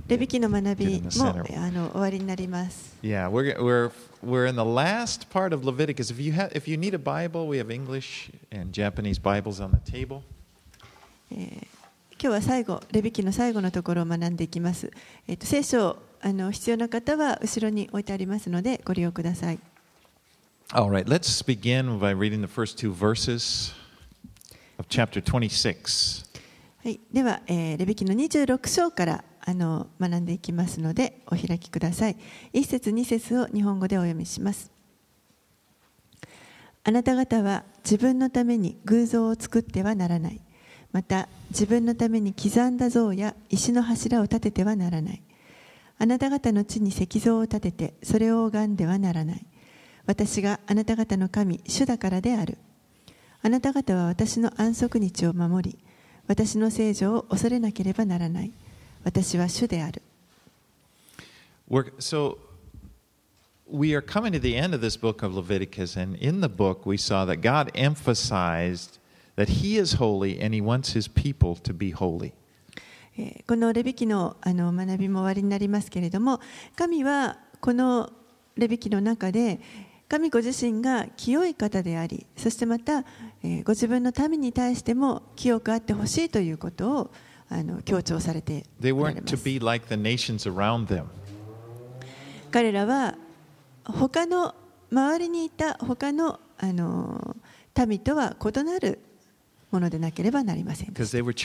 レビ記の学びも終わりになります。 Yeah, we're in the last part of Leviticus. If you need a Bible, we have English and Japanese Bibles on the table. 今日は最後、レビ記の最後のところを学んでいきます。聖書必要な方は後ろに置いてありますのでご利用ください。 All right, let's begin by reading the first two verses of chapter 26. はい、では、レビ記の26章から学んでいきますのでお開きください。1節2節を日本語でお読みします。あなた方は自分のために偶像を作ってはならない。また自分のために刻んだ像や石の柱を立ててはならない。あなた方の地に石像を立ててそれを拝んではならない。私があなた方の神、主だからである。あなた方は私の安息日を守り、私の聖所を恐れなければならない。私は主である。 So we are coming to the end of this book of Leviticus, and in the book we saw that God emphasized that He is holy and He wants His people to be holy. このレビ記の学びも終わりになりますけれども、神はこのレビ記の中で神ご自身が清い方であり、そしてまたご自分の民に対しても清くあってほしいということを強調されておられます。彼らは他の周りにいた他の民とは異なるものでなければなりません。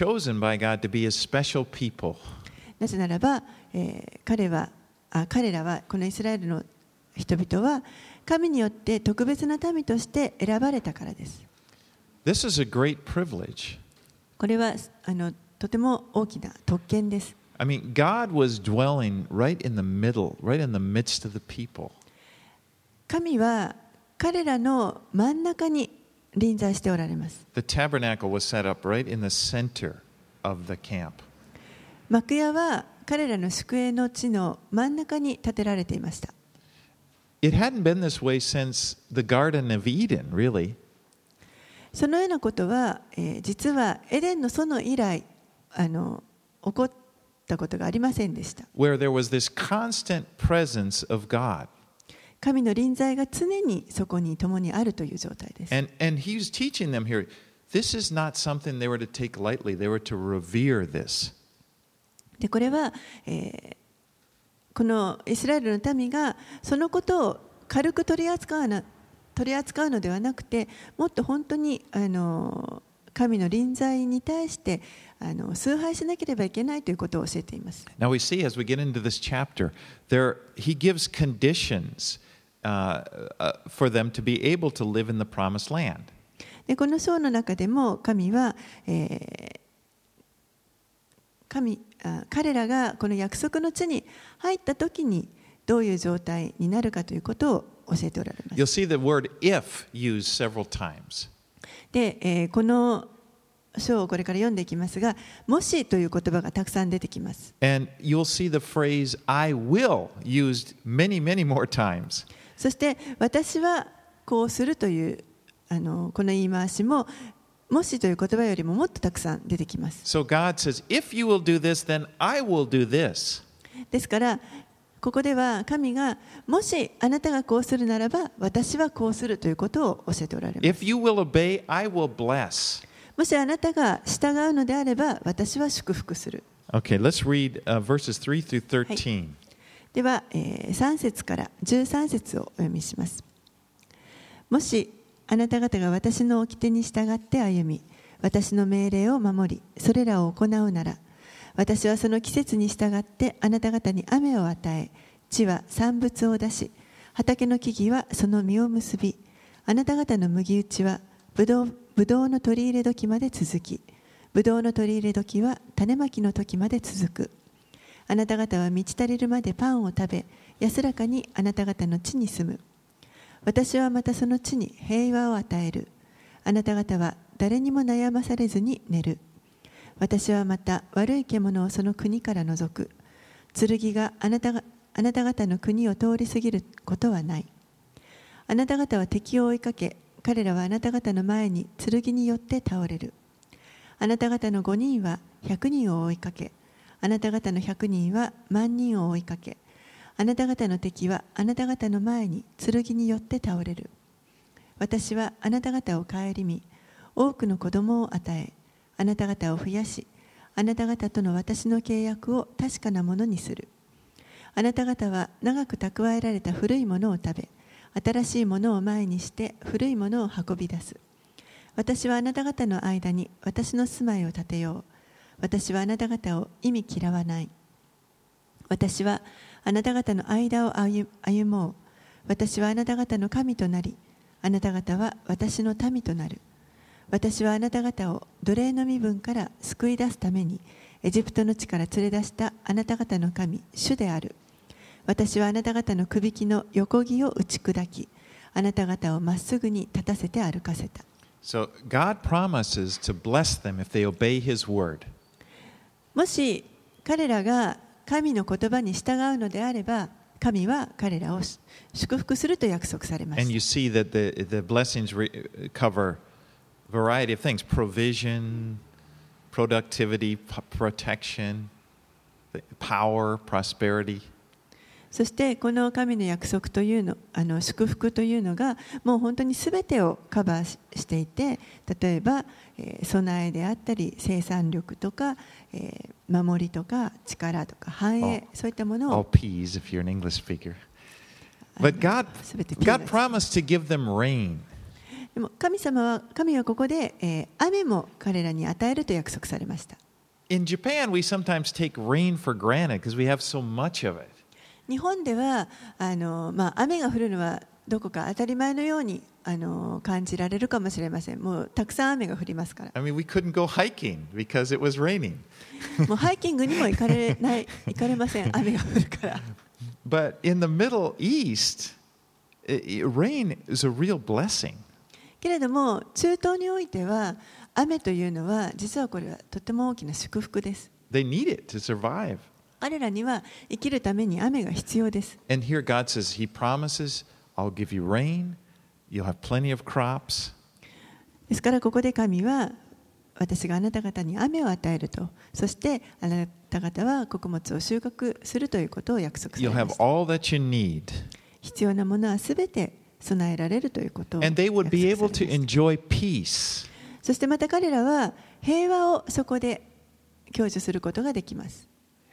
なぜならば、彼らはこのイスラエルの人々は神によって特別な民として選ばれたからです。 This is a great privilege. これはとても大きな特権です。 I mean, God was dwelling right in the middle, right in the midst of the people. 神は彼らの真ん中に臨在しておられます。 The tabernacle was set up right in the center of the camp. 幕屋は彼らの宿営の地の真ん中に建てられていました。 It hadn't been this way since the Garden of Eden, really. そのようなことは、実はエデンの園以来起こったことがありませんでした。 Where there was this constant presence of God. 神の臨在が常にそこに共にあるという状態です。 And he was teaching them here, this is not something they were to take lightly. They were to revere this. でこれは、このイスラエルの民がそのことを軽く取り扱うのではなくて、もっと本当に神の臨在に対して崇拝しなければいけないということを教えています。 Now we see as we get into this chapter, he gives conditions for them to be able to live in the promised land. でこの章の中でも神は、彼らがこの約束の地に入ったときにどういう状態になるかということを教えておられます。 You'll see the word if used several times. で、この章をこれから読んでいきますが、もしという言葉がたくさん出てきます。 And you'll see the phrase I will used many, many more times. そして私はこうするというこの言い回しももしという言葉よりももっとたくさん出てきます。 So God says, if you will do this, then I will do this. ですからここでは神がもしあなたがこうするならば私はこうするということを教えておられます。 If you will obey, I will bless. もしあなたが従うのであれば私は祝福する。 Okay, let's read verses 3 through 13. はい、では、3節から13節をお読みします。もしあなた方が私の掟に従って歩み、私の命令を守り、それらを行うなら、私はその季節に従ってあなた方に雨を与え、地は産物を出し、畑の木々はその実を結び、あなた方の麦打ちはぶどうの取り入れ時まで続き、ぶどうの取り入れ時は種まきの時まで続く。あなた方は満ち足りるまでパンを食べ、安らかにあなた方の地に住む。私はまたその地に平和を与える。あなた方は誰にも悩まされずに寝る。私はまた悪い獣をその国から除く。剣があなた方の国を通り過ぎることはない。あなた方は敵を追いかけ、彼らはあなた方の前に剣によって倒れる。あなた方の5人は100人を追いかけ、 あなた方の100人は万人を追いかけ、あなた方の敵はあなた方の前に剣によって倒れる。私はあなた方を顧み、多くの子供を与え、あなた方を増やし、あなた方との私の契約を確かなものにする。あなた方は長く蓄えられた古いものを食べ、新しいものを前にして古いものを運び出す。私はあなた方の間に私の住まいを建てよう。私はあなた方を忌み嫌わない。私はあなた方の間を歩もう。私はあなた方の神となり、あなた方は私の民となる。私はあなた方を奴隷の身分から救い出すために、エジプトの地から連れ出したあなた方の神、主である。私はあなた方のくびきの横木を打ち砕き、あなた方をまっすぐに立たせて歩かせた。 So God promises to bless them if they obey His word. もし彼らが神の言葉に従うのであれば、神は彼らを祝福すると約束されま And し you た。 see that the blessings cover a variety of things: provision, productivity, protection, power, prosperity. そしてこの神の約束というの、祝福というのがもう本当に全てをカバーしていて、例えば、備えであったり生産力とか、守りとか力とか繁栄、そういったもの All を P's if you're an English speaker. But God 全て P God です promised to give them rain. でも神はここで、雨も彼らに与えると約束されました。 In Japan, we sometimes take rain for granted because we have so much of it. 日本では雨が降るのはどこか当たり前のように感じられるかもしれません。もうたくさん雨が降りますから。 I mean, we couldn't go hiking because it was raining. もうハイキングにも行かれません。雨が降るから。 But in the Middle East, rain is a real blessing. けれども中東においては雨というのは実はこれはとても大きな祝福です。 They need it to survive. 彼らには生きるために雨が必要です。 And here God says, He promises, I'll give you rain, you'll have plenty of crops. ですからここで神は私があなた方に雨を与えると、そしてあなた方は穀物を収穫するということを約束され You'll ま have した。 all that you need. 必要なものはすべて備えられるということを And 約 they would 束 be され able ま to した。 enjoy peace. そしてまた彼らは平和をそこで享受することができます。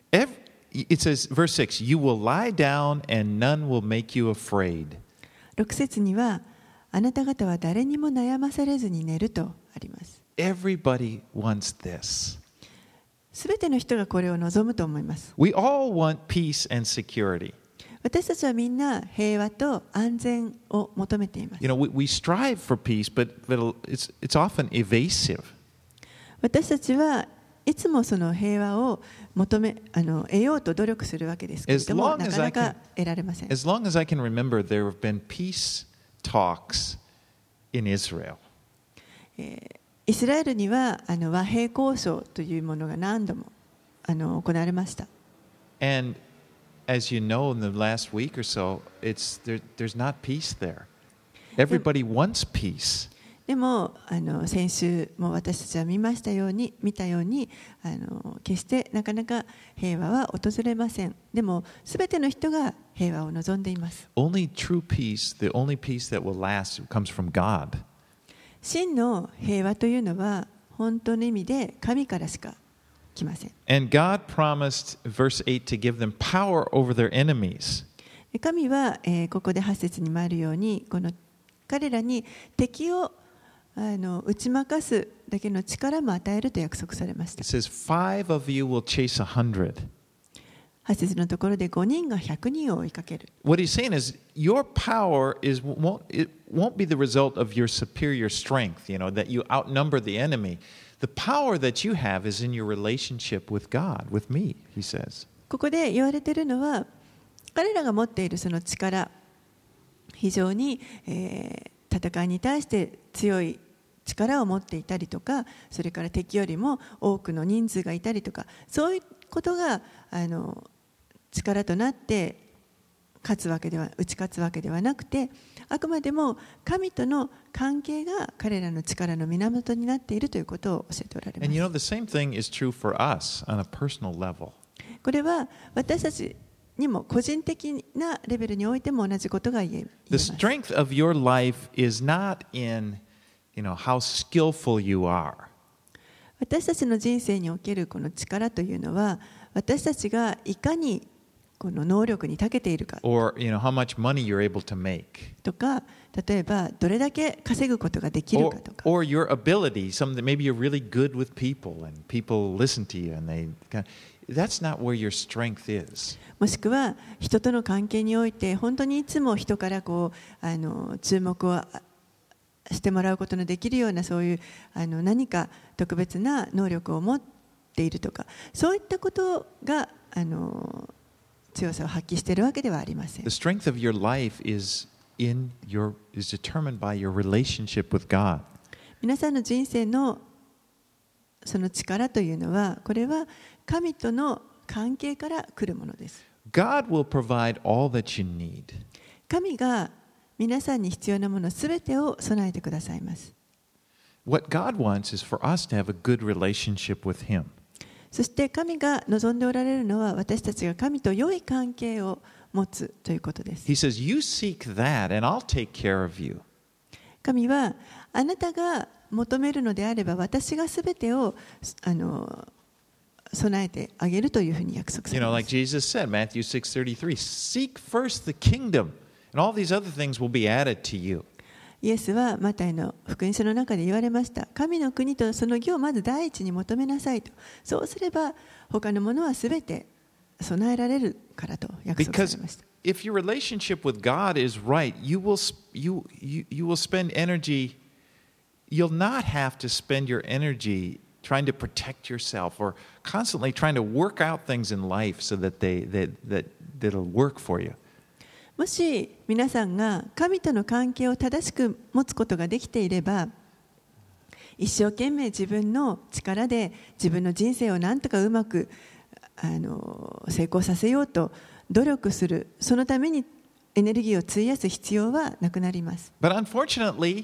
It says, verse 6, you will lie down and none will make you afraid. 6節にはあなた方は誰にも悩まされずに寝るとあります。 Everybody wants this. すべての人がこれを望むと思います。 We all want peace and security. 私たちはみんな平和と安全を求めています。 You know, we strive for peace, but it's often evasive. 私たちはいつもその平和を得ようと努力するわけですけれども、 As long な as か I なか can- 得られません。 As long as I can remember, there have been peace talks in Israel. イスラエルには和平交渉というものが何度も行われました。 And as you know, in the last week or so, there's not peace there. Everybody wants peace. でも先週も私たちは見たように決してなかなか平和は訪れません。でもすべての人が平和を望んでいます。 Only true peace, the only peace that will last, comes from God. 真の平和というのは本当の意味で神からしか来ません。 And God promised, verse 8, to give them power over their enemies. 神は、ここで8節にもあるようにこの彼らに敵を打ち負かすだけの力も与えると約束されました。 It says, 5 of you will chase 100. 8節のところで5人が100人を追いかける。 What he's saying is, your power won't be the result of your superior strength, that you outnumber the enemy. The power that you have is in your relationship with God, with me, he says. ここで言われているのは彼らが持っているその力、非常に、戦いに対して強い力を持っていたりとか、それから敵よりも多くの人数がいたりとか、そういうことが力となって打ち勝つわけではなくて、あくまでも神との関係が彼らの力の源になっているということを教えておられます。 And you know, the same thing is true for us on a personal level. これは私たちにも個人的なレベルにおいても同じことが言えま The す。 strength of your life is not in, how skillful you are. 私たちの人生におけるこの力というのは、私たちがいかにこの能力に長けているか Or, how much money you're able to make. とか、例えばどれだけ稼ぐことができるかとか、 Or your ability, something that maybe you're really good with people and people listen to you and that's not where your strength is. もしくは人との関係において本当にいつも人から注目をしてもらうことのできるような、そういう何か特別な能力を持っているとか、そういったことが強さを発揮しているわけではありません。 The strength of your life is determined by your relationship with God. 皆さんの人生のその力というのは、これは神との関係から来るものです。 God will provide all that you need. 神が皆さんに必要なものすべてを備えてくださいます。 What God wants is for us to have a good relationship with Him. そして神が望んでおられるのは、私たちが神と良い関係を持つということです。 He says, You seek that and I'll take care of you. 神はあなたが求めるのであれば、私がすべてを備えてあげるというふうに約束されます。 Like Jesus said, Matthew 6:33, Seek first the kingdom, and all these other things will be added to you. イエスはマタイの福音書の中で言われました。神の国とその義をまず第一に求めなさいと。そうすれば他のものはすべて備えられるからと約束されました。 If your relationship with God is right, you will spend energy. You'll not have to spend your energy trying to protect yourself or constantly trying to work out things in life so that that'll work for you. もし皆さんが神との関係を正しく持つことができていれば、一生懸命自分の力で自分の人生をなんとかうまく成功させようと努力する、そのためにエネルギーを費やす必要はなくなります。 But unfortunately,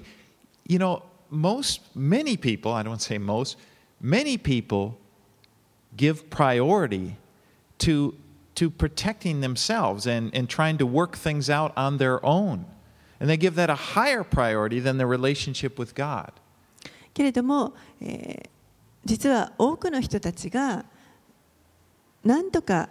many people, I don't say most, many people give priority to protecting themselves and trying to work things out on their own. And they give that a higher priority than their relationship with God. けれども、実は多くの人たちが何とか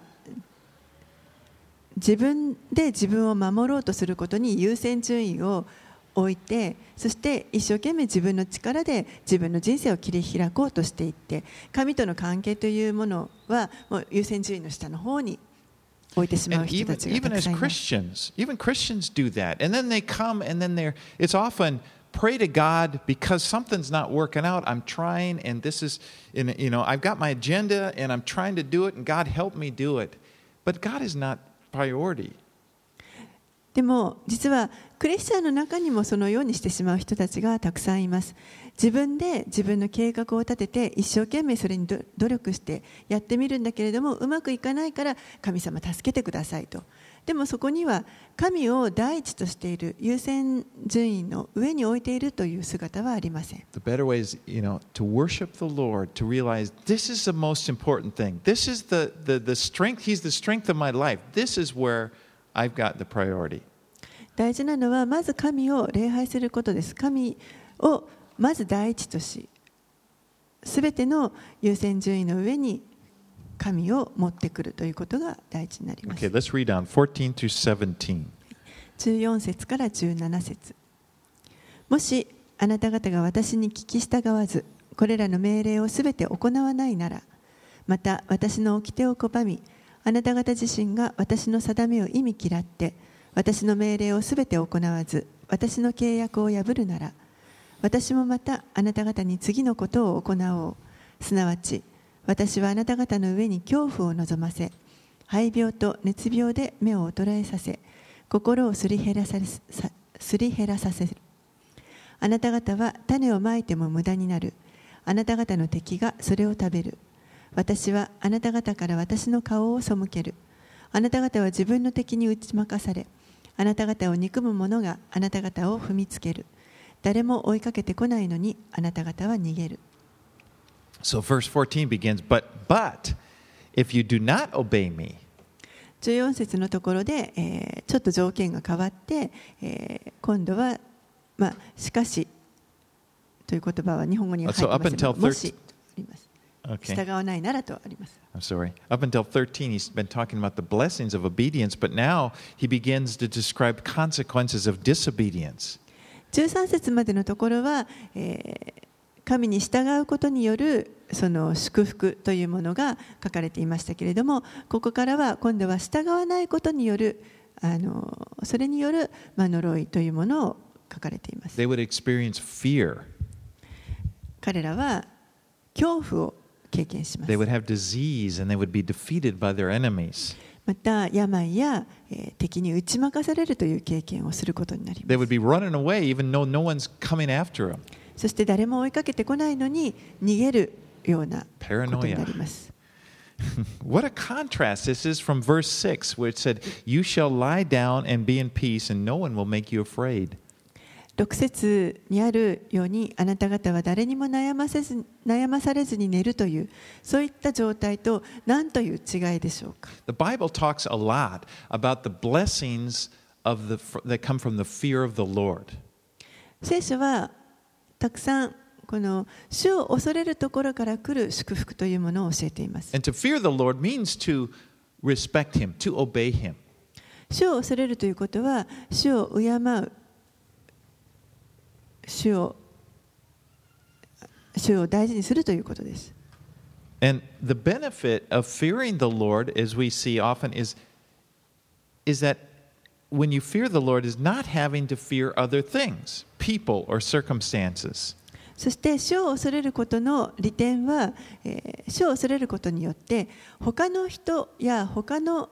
自分で自分を守ろうとすることに優先順位を置いて、そして一生懸命自分の力で自分の人生を切り開こうとしていって、神との関係というものはもう優先順位の下の方に置いてしまう And 人たちがた even く as さんいます。 Even Christians do that. And then they come and then it's often pray to God because something's not working out. I'm trying and this is, I've got my agenda and I'm trying to do it and God help me do it. But God is not priority. でも実はクリスチャンの中にもそのようにしてしまう人たちがたくさんいます。自分で自分の計画を立てて一生懸命それに努力してやってみるんだけれども、うまくいかないから神様助けてくださいと。でもそこには神を第一としている優先順位の上に置いているという姿はありません。 The better way is, to worship the Lord, to realize this is the most important thing. This is the strength. He's the strength of my life. This is where I've got the priority. 大事なのはまず神を礼拝することです。神をまず第一とし、すべての優先順位の上に神を持ってくるということが第一になります。 Okay, let's read on 14 through 17. 14節から17節。もしあなた方が私に聞き従わず、これらの命令をすべて行わないなら、また私の掟を拒み、あなた方自身が私の定めを意味嫌って、私の命令をすべて行わず、私の契約を破るなら、私もまたあなた方に次のことを行おう。すなわち、私はあなた方の上に恐怖を望ませ、肺病と熱病で目を衰えさせ、心をすり減らさせる。あなた方は種をまいても無駄になる。あなた方の敵がそれを食べる。私はあなた方から私の顔を背ける。 あなた方は自分の敵に打ち負かされ、あなた方を憎む者があなた方を踏みつける。誰も追いかけてこないのにあなた方は逃げる。 So verse 14 begins, but if you do not obey me, 14節のところで、ちょっと条件が変わって、今度は、しかしという言葉は日本語には入ってませんが、もしあります。 okay. 従わないならとあります。 I'm sorry. Up until 13, he's been talking about the blessings of obedience, but now he begins to describe consequences of disobedience. 13節までのところは、神に従うことによるその祝福というものが書かれていましたけれども、ここからは今度は従わないことによるそれによる呪いというものを書かれています。 They would experience fear. 彼らは恐怖を経験します。 They would have disease and they would be defeated by their enemies. また病や敵に打ち負かされるという経験をすることになります。 They would be running away even though no one's coming after them. そして誰も追いかけてこないのに逃げるようなことになります。 What a contrast this is from verse 6 where it said, You shall lie down and be in peace and no one will make you afraid. 6節にあるように、あなた方は誰にも悩まされずに寝るという、そういった状態と何という違いでしょうか。 The Bible talks a lot about the blessings that come from the fear of the Lord. 聖書はたくさんこの主を恐れるところから来る祝福というものを教えています。 And to fear the Lord means to respect Him, to obey Him. 主を恐れるということは、主を敬う、主を大事にするということです。 And the benefit of fearing the Lord, as we see often, is that when you fear the Lord, is not having to fear other things, people or circumstances. そして主を恐れることの利点は、主を恐れることによって他の人や他の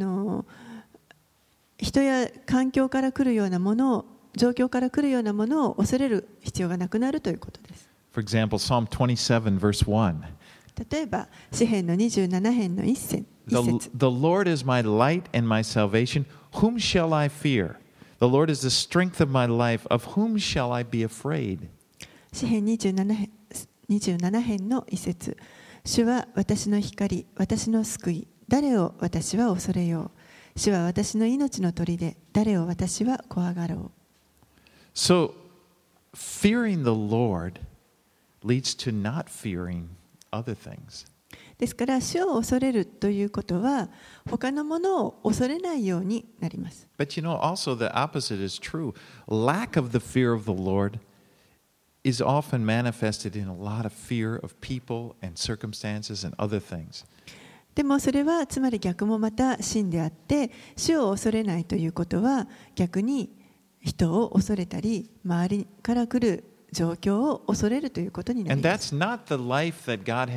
人や環境から来るようなものを、状況から来るようなものを恐れる必要がなくなるということです。 For example, Psalm 27 verse 1. 例えば詩編の27編の1節。 The Lord is my light and my salvation. Whom shall I fear? The Lord is the strength of my life. Of whom shall I be afraid? 詩編27編の1節。主は私の光、私の救い。誰を私は恐れよう。主は私の命の砦。誰を私は怖がろう。 So, fearing the Lord leads to not fearing other things. ですから主を恐れるということは他のものを恐れないようになります。 But you know, also the opposite is true. Lack of the fear of the Lord is often manifested in a lot of fear of people and circumstances and other things. でもそれはつまり逆もまた真であって、主を恐れないということは逆に人を恐れたり周りから来る状況を恐れるということになります。 And that's not the life that God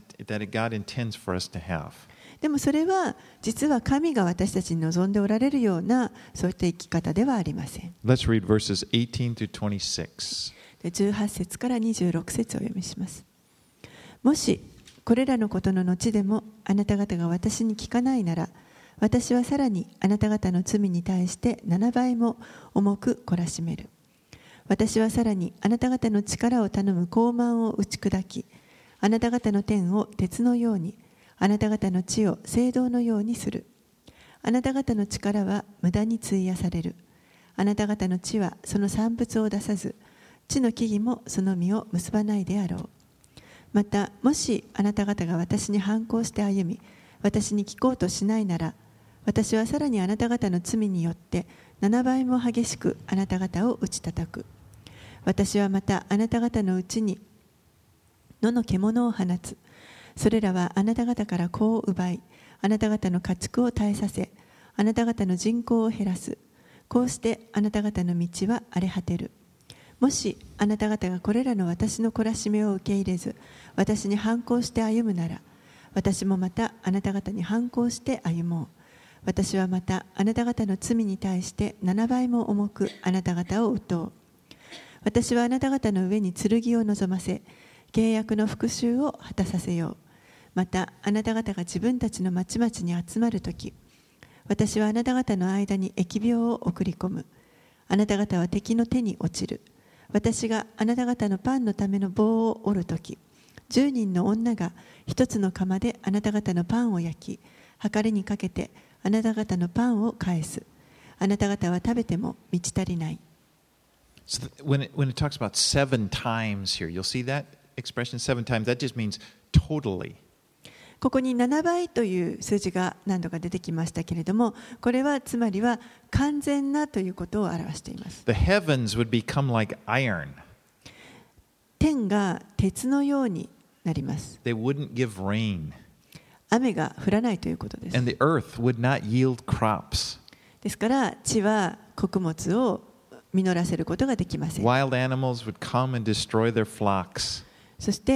intends for us to have. でもそれは実は神が私たちに望んでおられるようなそういった生き方ではありません。 Let's read verses 18 to 26. 18節から26節をお読みします。もしこれらのことの後でもあなた方が私に聞かないなら、私はさらにあなた方の罪に対して7倍も重く懲らしめる。私はさらにあなた方の力を頼む高慢を打ち砕き、あなた方の天を鉄のように、あなた方の地を青銅のようにする。あなた方の力は無駄に費やされる。あなた方の地はその産物を出さず、地の木々もその実を結ばないであろう。また、もしあなた方が私に反抗して歩み、私に聞こうとしないなら、私はさらにあなた方の罪によって7倍も激しくあなた方を打ち叩く。私はまたあなた方のうちに野の獣を放つ。それらはあなた方から子を奪い、あなた方の家畜を絶えさせ、あなた方の人口を減らす。こうしてあなた方の道は荒れ果てる。もしあなた方がこれらの私の懲らしめを受け入れず、私に反抗して歩むなら、私もまたあなた方に反抗して歩もう。私はまたあなた方の罪に対して7倍も重くあなた方を打とう。私はあなた方の上に剣を望ませ、契約の復讐を果たさせよう。またあなた方が自分たちの町々に集まるとき、 私はあなた方の間に疫病を送り込む。あなた方は敵の手に落ちる。私があなた方のパンのための棒を折るとき、10人の女が一つの釜であなた方のパンを焼き、はかりにかけてあなた方のパンを返す。あなた方は食べても満ち足りない。 So when it talks about 7 times here, you'll see that expression 7 times. That just means totally. ここに7倍という数字が何度か出てきましたけれども、これはつまりは完全なということを表しています。 The heavens would become like iron. 天が鉄のようになります。 They wouldn't give rain. 雨が降らないということです。 And the earth would not yield crops. ですから地は穀物を実らせることができません。 Wild animals would come and destroy their flocks. そして、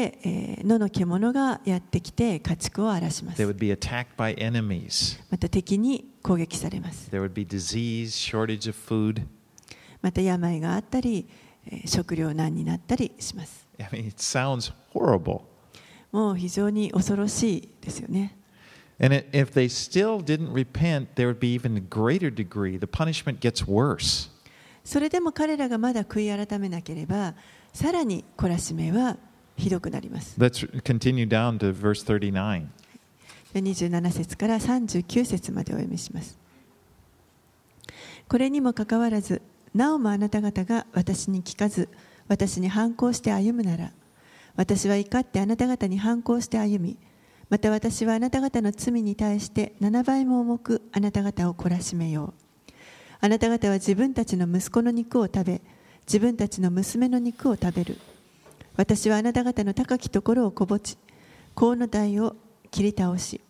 野の獣がやってきて家畜を荒らしま They す。 would be attacked by enemies. また敵に攻撃されます。 There would be disease, shortage of food. また病があったり、食糧難になったりします。 I mean, it sounds horrible. もう非常に恐ろしいですよね。 And if they still didn't repent, there would be even a greater degree. The punishment gets worse. それでも彼らがまだ悔い改めなければ、さらに懲らしめはひどくなります。 Let's continue down to verse 39. 27節から39節までお読みします。これにもかかわらず、なおもあなた方が私に聞かず、私に反抗して歩むなら、私は怒ってあなた方に反抗して歩み、また私はあなた方の罪に対して7倍も重くあなた方を懲らしめよう。あなた方は自分たちの息子の肉を食べ、自分たちの娘の肉を食べる。私はあなた方の高きところをこぼち、香の台を切り倒し、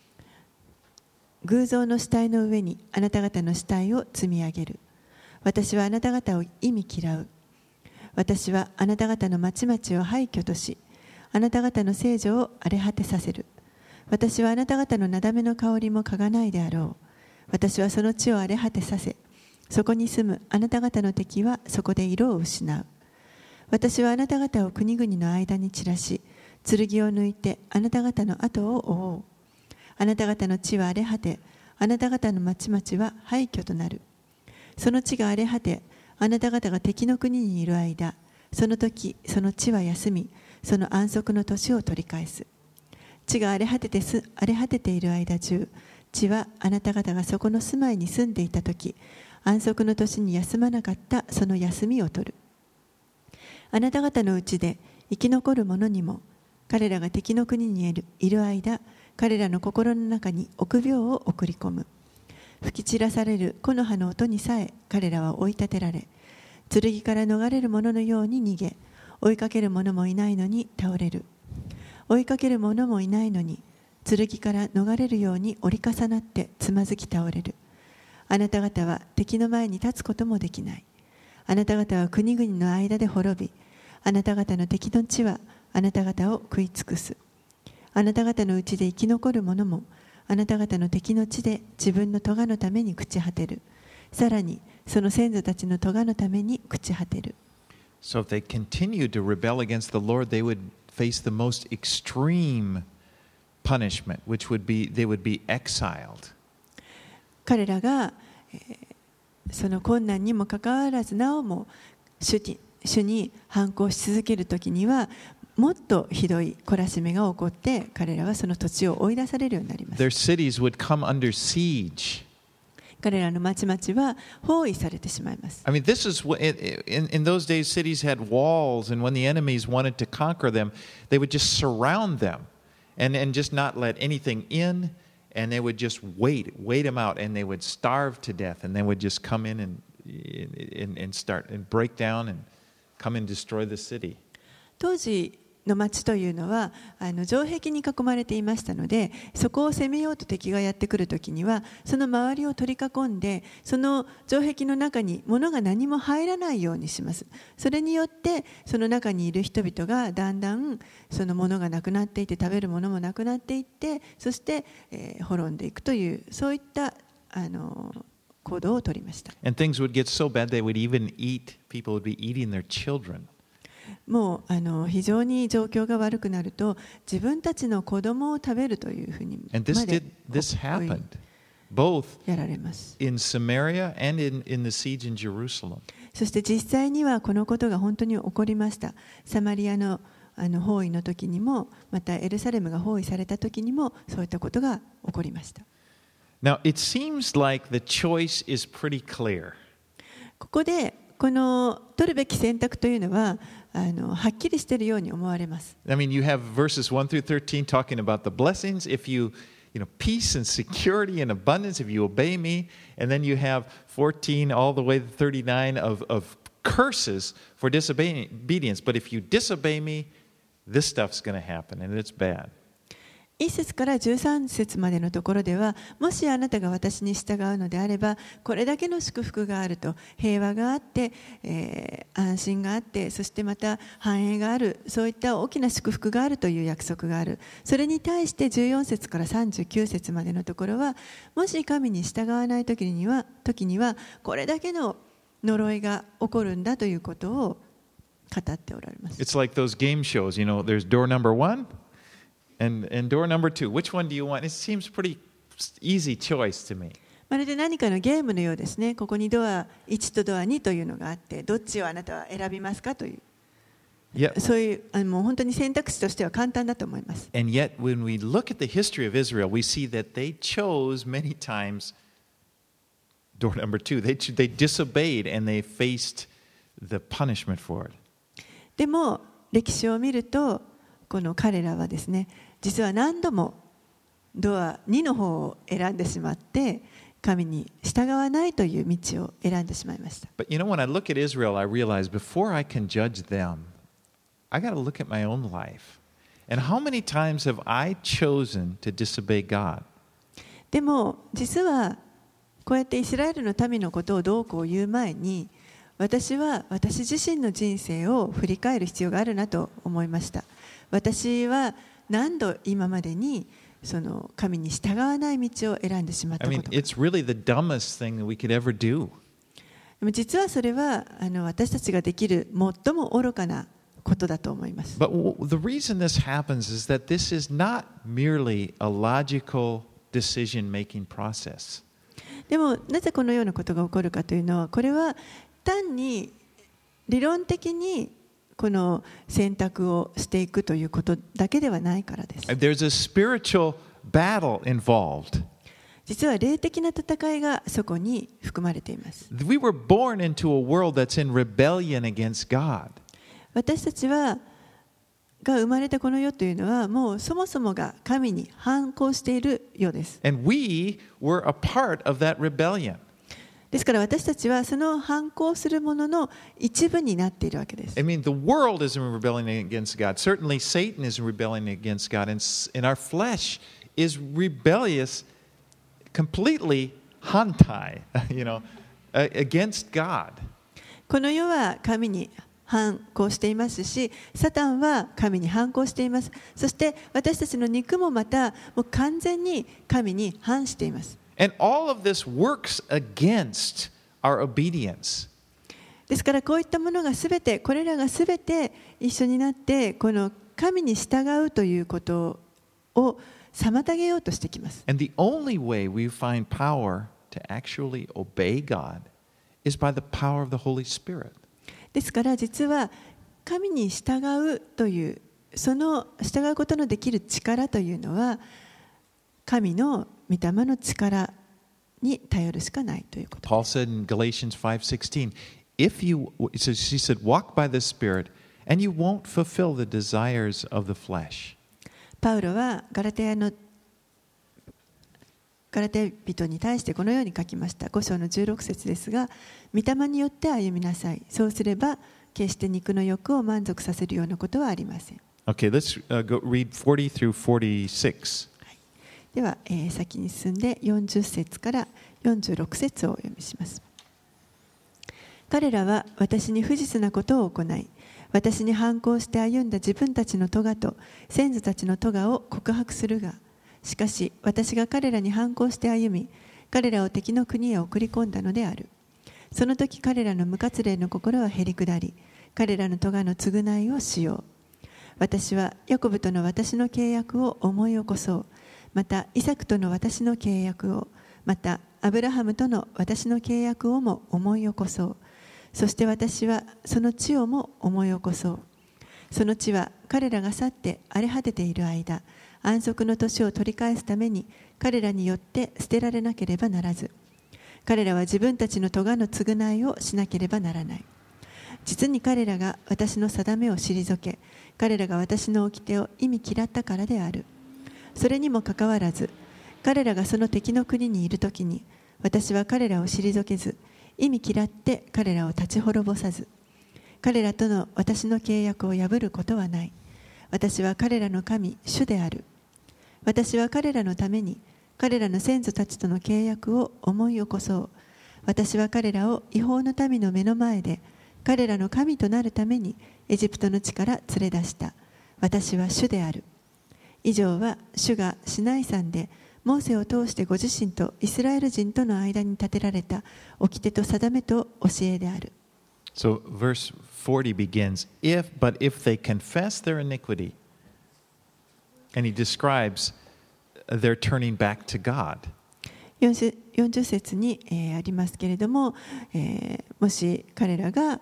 偶像の死体の上にあなた方の死体を積み上げる。私はあなた方を忌み嫌う。私はあなた方の町々を廃墟とし、あなた方の聖女を荒れ果てさせる。私はあなた方のなだめの香りも嗅がないであろう。私はその地を荒れ果てさせ、そこに住むあなた方の敵はそこで色を失う。私はあなた方を国々の間に散らし、剣を抜いてあなた方の後を追う。あなた方の地は荒れ果て、あなた方の町々は廃墟となる。その地が荒れ果て、あなた方が敵の国にいる間、その時、その地は休み、その安息の年を取り返す。地が荒れ果てている間中、地はあなた方がそこの住まいに住んでいた時、安息の年に休まなかったその休みを取る。あなた方のうちで生き残る者にも、彼らが敵の国にいる間、彼らの心の中に臆病を送り込む。吹き散らされる木の葉の音にさえ彼らは追い立てられ、剣から逃れる者のように逃げ、追いかける者もいないのに倒れる。追いかける者もいないのに、剣から逃れるように折り重なってつまずき倒れる。あなた方は敵の前に立つこともできない。あなた方は国々の間で滅び、あなた方の敵の地はあなた方を食い尽くす。あなた方のうちで生き残る者も、あなた方の敵の地で自分の咎のために朽ち果てる。さらにその先祖たちの咎のために朽ち果てる。 So if they continued to rebel against the Lord, they would face the most extreme punishment, which would be they would be exiled. 彼らが、その困難にもかかわらずなおも主に反抗し続けるときにはもっとひどい懲らしめが起こって彼らはその土地を追い出されるようになります。 Their cities would come under siege. 彼らの町々は包囲されてしまいます。 I mean, this is in those days, cities had walls, and when the enemies wanted to conquer them, they would just surround them and just not let anything in, and they would just wait them out, and they would starve to death, and they would just come in and start and break down and come and destroy the city. 当時の町というのは城壁に囲まれていましたので、そこを攻めようと敵がやってくるときにはその周りを取り囲んで、その城壁の中に物が何も入らないようにします。それによってその中にいる人々がだんだんその物がなくなっていって、食べるものもなくなっていって、そして、滅んでいくという、そういった行動を取りました。 And things would get so bad they would even people would be eating their children. もう非常に状況が悪くなると自分たちの子供を食べるというふうにまで And this happened. both やられます。 in Samaria and in the siege in Jerusalem. そして実際にはこのことが本当に起こりました。サマリアの包囲の時にも、またエルサレムが包囲された時にもそういったことが起こりました。 Now, it seems like the choice is pretty clear. ここでこの取るべき選択というのははっきりしているように思われます。 I mean, you have verses 1 through 13 talking about the blessings if you peace and security and abundance if you obey me, and then you have 14 all the way to 39 of curses for disobedience. But if you disobey me, this stuff's going to happen, and it's bad. 1節から13節までのところでは、もしあなたが私に従うのであれば、これだけの祝福があると、平和があって、安心があって、そしてまた繁栄がある、そういった大きな祝福があるという約束がある。それに対して14節から39節までのところは、もし神に従わない時にはこれだけの呪いが起こるんだということを語っておられます。 It's like those game shows, there's door number 1 and door number 2. Which one do you want? It seems pretty easy choice to me. まるで何かのゲームのようですね。ここにドア1とドア2というのがあって、どっちをあなたは選びますかという。 Yeah. そういうもう本当に選択肢としては簡単だと思います。 And yet, when we look at the history of Israel, we see that they chose many times door number 2. They disobeyed and they faced the punishment for it. でも歴史を見ると、この彼らはですね、実は何度もドア2の方を選んでしまって、神に従わないという道を選んでしまいました。 But when I look at Israel, I realize before I can judge them, I got to look at my own life. And how many times have I chosen to disobey God? でも実はこうやってイスラエルの民のことをどうこう言う前に、私は私自身の人生を振り返る必要があるなと思いました。私は何度今までにその神に従わない道を選んでしまったことか。 It's really the dumbest thing that we could ever do. でも実はそれは私たちができる最も愚かなことだと思います。 But the reason this happens is that this is not merely a logical decision-making process. でもなぜこのようなことが起こるかというのは、これは単に理論的にこの選択をしていくということだけではないからです。 There's a spiritual battle involved. 実は霊的な戦いがそこに含まれています。 We were born into a world that's in rebellion against God. 私たちが生まれたこの世というのは、もうそもそもが神に反抗している世です。 And we were a part of that rebellion. ですから私たちはその反抗するものの一部になっているわけです。 I mean, the world is in rebellion against God. Certainly, Satan is rebelling against God, and our flesh is rebellious, completely hantai, against God. この世は神に反抗していますし、サタンは神に反抗しています。そして私たちの肉もまたもう完全に神に反しています。 And all of this works against our obedience. ですからこういったものがすべて、これらがすべて一緒になって、この神に従うということを妨げようとしてきます。 And the only way we find power to actually obey God is by the power of the Holy Spirit. ですから実は神に従うという、その従うことのできる力というのは、神の御霊の力に頼るしかないということ。 Paul said in Galatians 5:16, he said, walk by the Spirit, and you won't fulfill the desires of the flesh. パウロはガラテヤ人に対してこのように書きました。5章の16節ですが、御霊によって歩みなさい。そうすれば決して肉の欲を満足させるようなことはありません。 Okay, let's read 40 through 46. では、先に進んで40節から46節をお読みします。彼らは私に不実なことを行い、私に反抗して歩んだ自分たちの咎と先祖たちの咎を告白するが、しかし私が彼らに反抗して歩み、彼らを敵の国へ送り込んだのである。その時彼らの無活霊の心はへりくだり、彼らの咎の償いをしよう。私はヤコブとの私の契約を思い起こそう。またイサクとの私の契約を、 またアブラハムとの私の契約をも思い起こそう。そして私はその地をも思い起こそう。その地は彼らが去って荒れ果てている間、安息の年を取り返すために彼らによって捨てられなければならず、彼らは自分たちの咎の償いをしなければならない。実に彼らが私の定めを退け、彼らが私の掟を忌み嫌ったからである。それにもかかわらず、彼らがその敵の国にいるときに、私は彼らを退けず、忌み嫌って彼らを立ち滅ぼさず、彼らとの私の契約を破ることはない。私は彼らの神、主である。私は彼らのために、彼らの先祖たちとの契約を思い起こそう。私は彼らを違法の民の目の前で、彼らの神となるためにエジプトの地から連れ出した。私は主である。以上は主がシナイ山でモーセを通してご自身とイスラエル人との間に立てられた掟と定めと教えである。 So verse 40 begins, but if they confess their iniquity, and he describes their turning back to God. 40節に、ありますけれども、もし彼らが、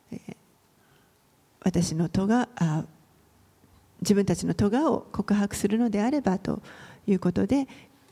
私の咎、自分たちの咎を告白するのであればということで、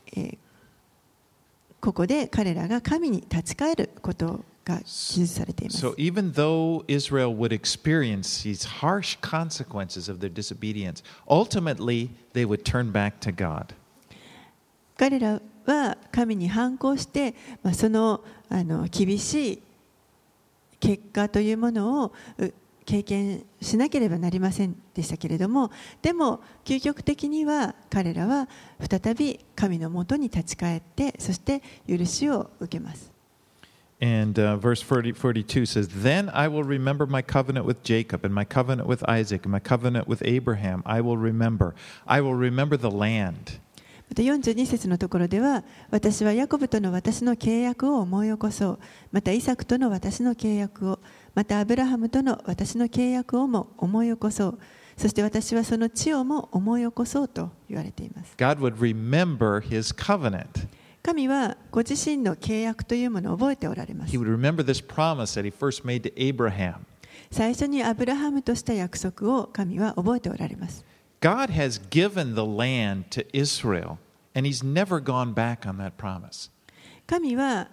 ここで彼らが神に立ち返ることが記述されています。 So even though Israel would experience these harsh consequences of their disobedience, ultimately they would turn back to God. 彼らは神に反抗して、その厳しい結果というものを経験しなければなりませんでしたけれども、でも究極的には彼らは再び神のもとに立ち返って、そして許しを受けます。 And verse 42 says, Then I will remember my covenant with Jacob and my covenant with Isaac and my covenant with Abraham. I will remember the land. また42節のところでは、私はヤコブとの私の契約を思い起こそう。またイサクとの私の契約を、またアブラハムとの私の契約をも思い起こそう。そして私はその地をも思い起こそうと言われています。 God would remember his covenant. 神はご自身の契約というものを覚えておられます。 He would remember this promise that he first made to Abraham. 最初にアブラハムとした約束を神は覚えておられます。 God has given the land to Israel, and he's never gone back on that promise. 神は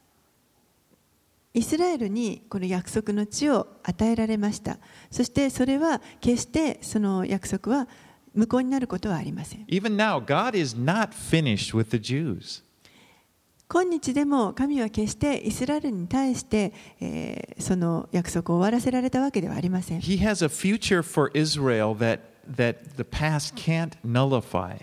イスラエルにこの約束の地を与えられました。そしてそれは決してその約束は無効になることはありません。 Even now, God is not finished with the Jews. 今日でも神は決してイスラエルに対して、その約束を終わらせられたわけではありません。 He has a future for Israel that the past can't nullify.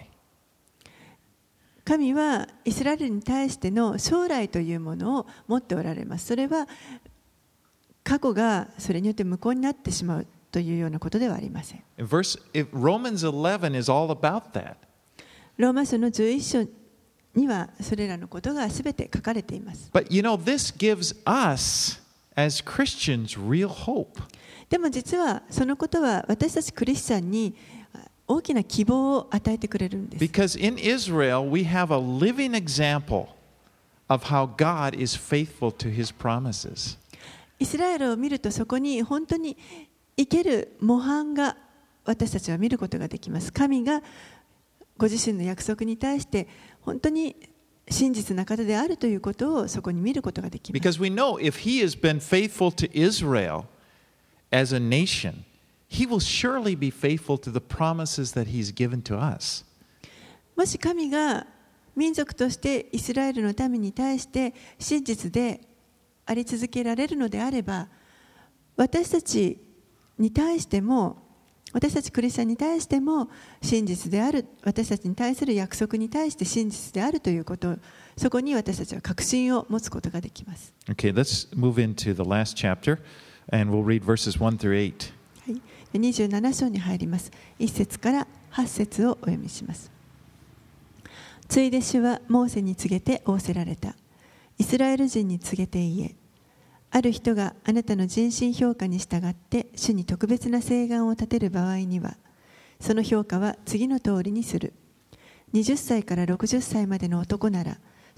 神はイスラエルに対しての将来というものを持っておられます。それは過去がそれによって無効になってしまうというようなことではありません。 Romans 11 is all about that. ローマ書の11章にはそれらのことがすべて書かれています。 But you know, this gives us as Christians real hope. でも実はそのことは私たちクリスチャンに大きな希望を与えてくれるんです。 Because in Israel we have a living example of how God is faithful to his promises. イスラエルを見るとそこに本当に生ける模範が私たちは見ることができます。神がご自身の約束に対して本当に真実な方であるということをそこに見ることができます。 Because we know if he has been faithful to Israel as a nation, he will surely be faithful to the promises that he's given to us. もし神が民族としてイスラエルの民に対して真実であり続けられるのであれば、私たちに対しても、私たちクリスチャンに対しても真実である、私たちに対する約束に対して真実であるということ、そこに私たちは確信を持つことができます。 Okay, let's move into the last chapter and we'll read verses 1 through 8. はい、27章に入ります。1節から8節をお読みします。ついで主はモーセに告げて仰せられた。イスラエル人に告げて言え。ある人があなたの人心評価に従って主に特別な請願を立てる場合には、その評価は次の通りにする。20歳から60歳までの男なら、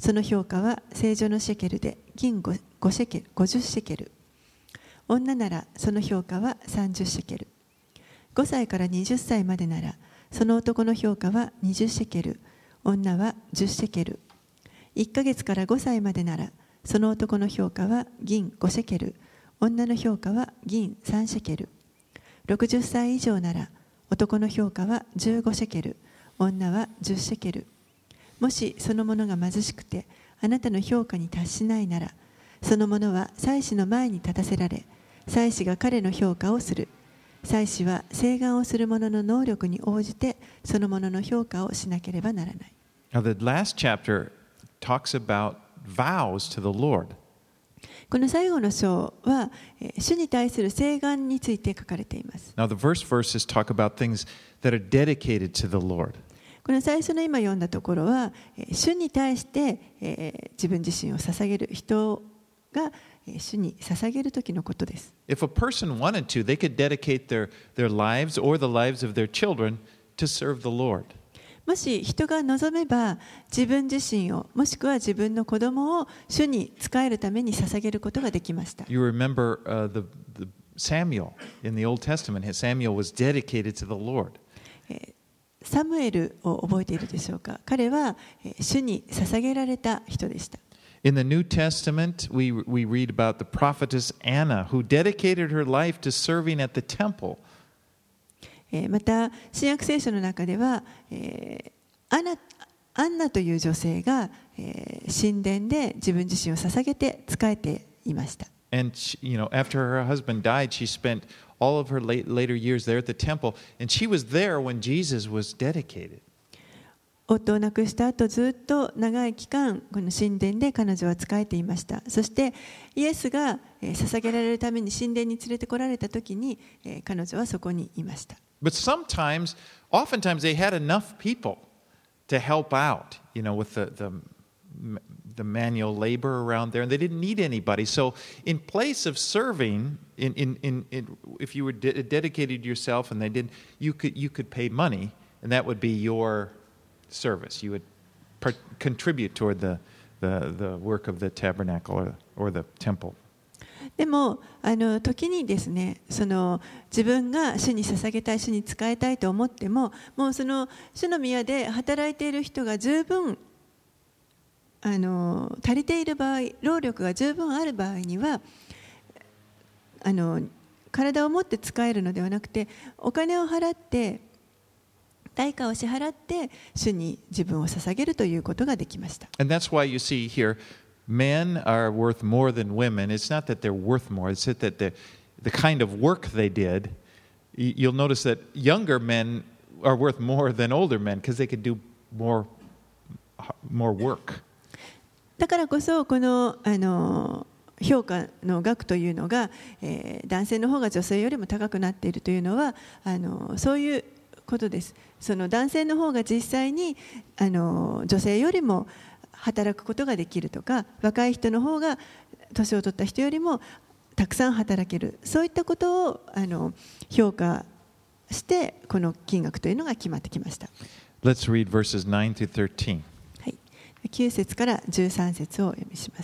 その評価は正常のシェケルで銀5シェケル、50シェケル。女ならその評価は30シェケル。5歳から20歳までならその男の評価は20シェケル、女は10シェケル。1ヶ月から5歳までならその男の評価は銀5シェケル、女の評価は銀3シェケル。60歳以上なら男の評価は15シェケル、女は10シェケル。もしその者が貧しくてあなたの評価に達しないなら、その者は祭司の前に立たせられ、祭司が彼の評価をする。祭司は請願をする者の能力に応じてその者の評価をしなければならない。 Now, the last chapter talks about vows to the Lord. この最後の章は主に対する請願について書かれています。 Now, the first verses talk about things that are dedicated to the Lord. この最初の今読んだところは、主に対して自分自身を捧げる人が主に捧げる時のことです。 If a person wanted to, they could dedicate their lives or the lives of their children to serve the Lord. もし人が望めば自分自身をもしくは自分の子供を主に仕えるために捧げることができました。 You remember the Samuel in the Old Testament. Samuel was dedicated to the Lord. サムエルを覚えているでしょうか。彼は主に捧げられた人でした。 In the New Testament, we read about the prophetess Anna, who dedicated her life to serving at the temple. また新約聖書の中ではアンナという女性が神殿で自分自身を捧げて仕えていました。 And after her husband died, she spent all of her later years there at the temple, and she was there when Jesus was dedicated. 夫を亡くした後ずっと長い期間この神殿で彼女は仕えていました。そしてイエスが捧げられるために神殿に連れてこられた時に彼女はそこにいました。 But oftentimes they had enough people to help out, with the manual labor around there, and they didn't need anybody. So, in place of serving, if you were dedicated yourself, and you could pay money, and that would be your service. You would contribute toward the work of the tabernacle or the temple. でも時にですね、自分が主に捧げたい、主に仕えたいと思っても、もう主の宮で働いている人が十分足りている場合、労力が十分ある場合には体を持って使えるのではなくて、お金を払って対価を支払って主に自分を捧げるということができました。 And that's why you see here, men are worth more than women. It's not that they're worth more. It's that the kind of work they did. You'll notice that younger men are worth more than older men because they could do more work. だからこそこの評価の額というのが、男性の方が女性よりも高くなっているというのはそういうことです。その男性の方が実際に女性よりも働くことができるとか、若い人の方が年を取った人よりもたくさん働ける、そういったことを評価してこの金額というのが決まってきました。 Let's read verses 9 through 13. はい、9節から13節をお読みします。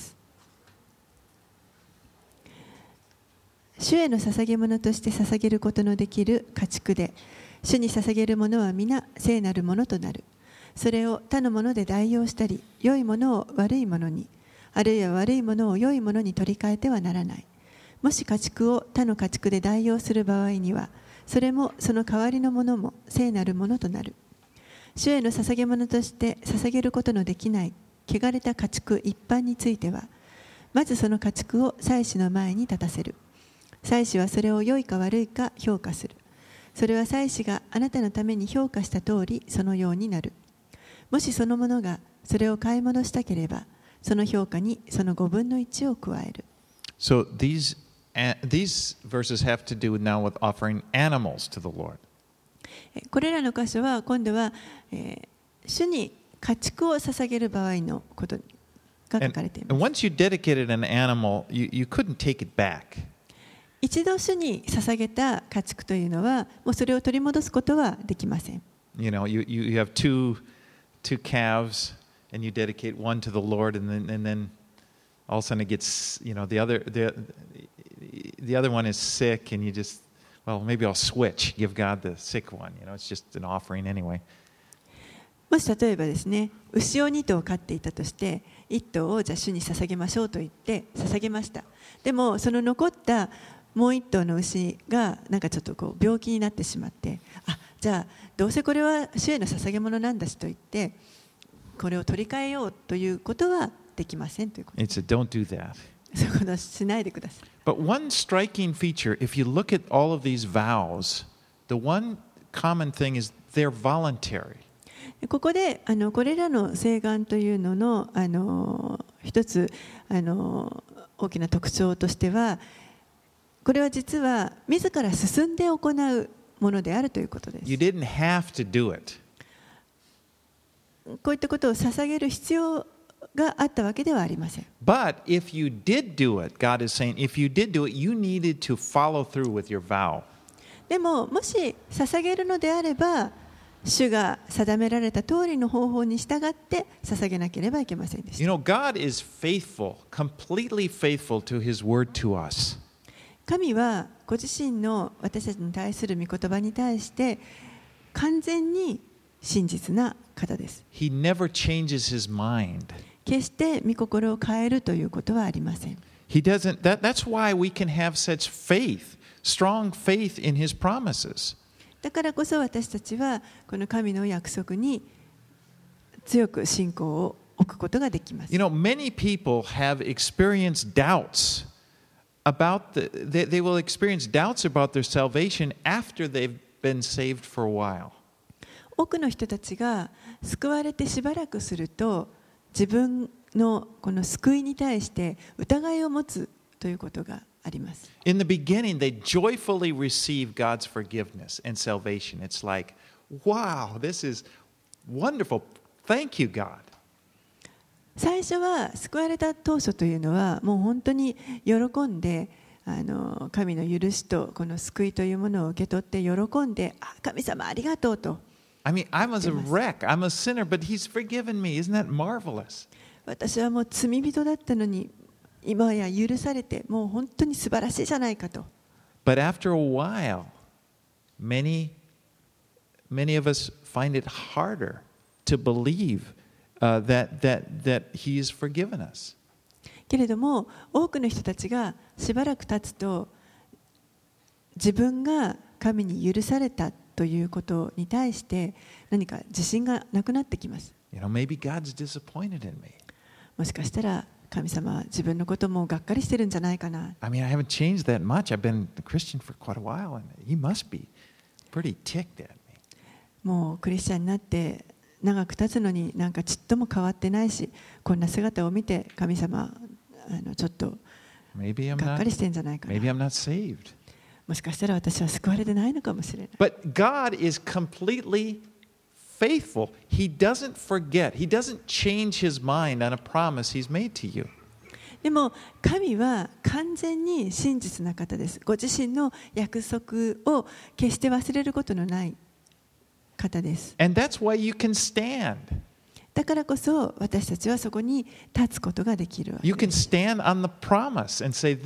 主への捧げ物として捧げることのできる家畜で、主に捧げるものは皆聖なるものとなる。それを他のもので代用したり、良いものを悪いものに、あるいは悪いものを良いものに取り替えてはならない。もし家畜を他の家畜で代用する場合には、それもその代わりのものも聖なるものとなる。主への捧げ物として捧げることのできない汚れた家畜一般については、まずその家畜を祭司の前に立たせる。祭司はそれを良いか悪いか評価する。それは祭司があなたのために評価した通りそのようになる。もしその者がそれを買い戻したければ、その評価にその5分の1を加える。 So these verses have to do now with offering animals to the Lord. これらの箇所は今度は、主に家畜を捧げる場合のことが書かれています。 And once you dedicated an animal, you couldn't take it back. 一度主に捧げた家畜というのは、もうそれを取り戻すことはできません。 You have two calves, and you dedicate one to the Lord, and then all of a sudden it gets, the other one is sick, and you just, well, maybe I'll switch, give God the sick one. It's just an offering anyway. もし例えばですね、牛を2頭飼っていたとして、1頭をじゃあ主に捧げましょうと言って捧げました。でもその残ったもう1頭の牛がなんかちょっとこう病気になってしまって、じゃあどうせこれは主への捧げ物なんだしと言ってこれを取り替えようということはできませんということです。 Don't do that. そういうことはしないでください。 But one striking feature, if you look at all of these vows, the one common thing is they're voluntary. ここでこれらの誓願というのの一つ大きな特徴としては、これは実は自ら進んで行うものであるということです。 You didn't have to do it. こういったことを捧げる必要があったわけではありません。 But if you did do it, God is saying, if you did do it, you needed to follow through with your vow. でも、もし捧げるのであれば、主が定められた通りの方法に従って捧げなければいけませんでした。 God is faithful, completely faithful to His word to us. 神はご自身の私たちに対する御言葉に対して完全に真実な方です。 He never changes his mind. 決して御心を変えるということはありません。 He doesn't. That's why we can have such faith, strong faith in His promises. だからこそ私たちはこの神の約束に強く信仰を置くことができます。 Many people have experienced doubts about they will experience doubts about their salvation after they've been saved for a while. 多くの人たちが救われてしばらくすると自分のこの救いに対して疑いを持つということがあります。 In the beginning, they joyfully receive God's forgiveness and salvation. It's like, wow, this is wonderful. Thank you, God. 最初は救われた当初というのはもう本当に喜んで神の許しとこの救いというものを受け取って喜んで神様ありがとうと。 I mean, I was a wreck. I'm a sinner, but He's forgiven me. Isn't that marvelous? 私はもう罪人だったのに今や許されてもう本当に素晴らしいじゃないかと。 But after a while, many of us find it harder to believe that He's forgiven us. けれども多くの人たちがしばらく経つと自分が神に許されたということに対して何か自信がなくなってきます。 Maybe God's disappointed in me. もしかしたら神様は自分のこともがっかりしてるんじゃないかな。 I mean, I haven't changed that much. I've been a Christian for quite a while, and He must be pretty ticked at me. もうクリスチャンになって長く経つのになんかちっとも変わってないし、こんな姿を見て神様ちょっとがっかりしてるんじゃないかな。 Maybe I'm not saved. もしかしたら私は救われてないのかもしれない。 But God is completely faithful. He doesn't forget. He doesn't change His mind on a promise He's made to you. でも神は完全に真実な方です。ご自身の約束を決して忘れることのない方です。 And that's why you can stand. だからこそ私たちはそこに立つことができるわけ You で can す。 stand on the promise and say,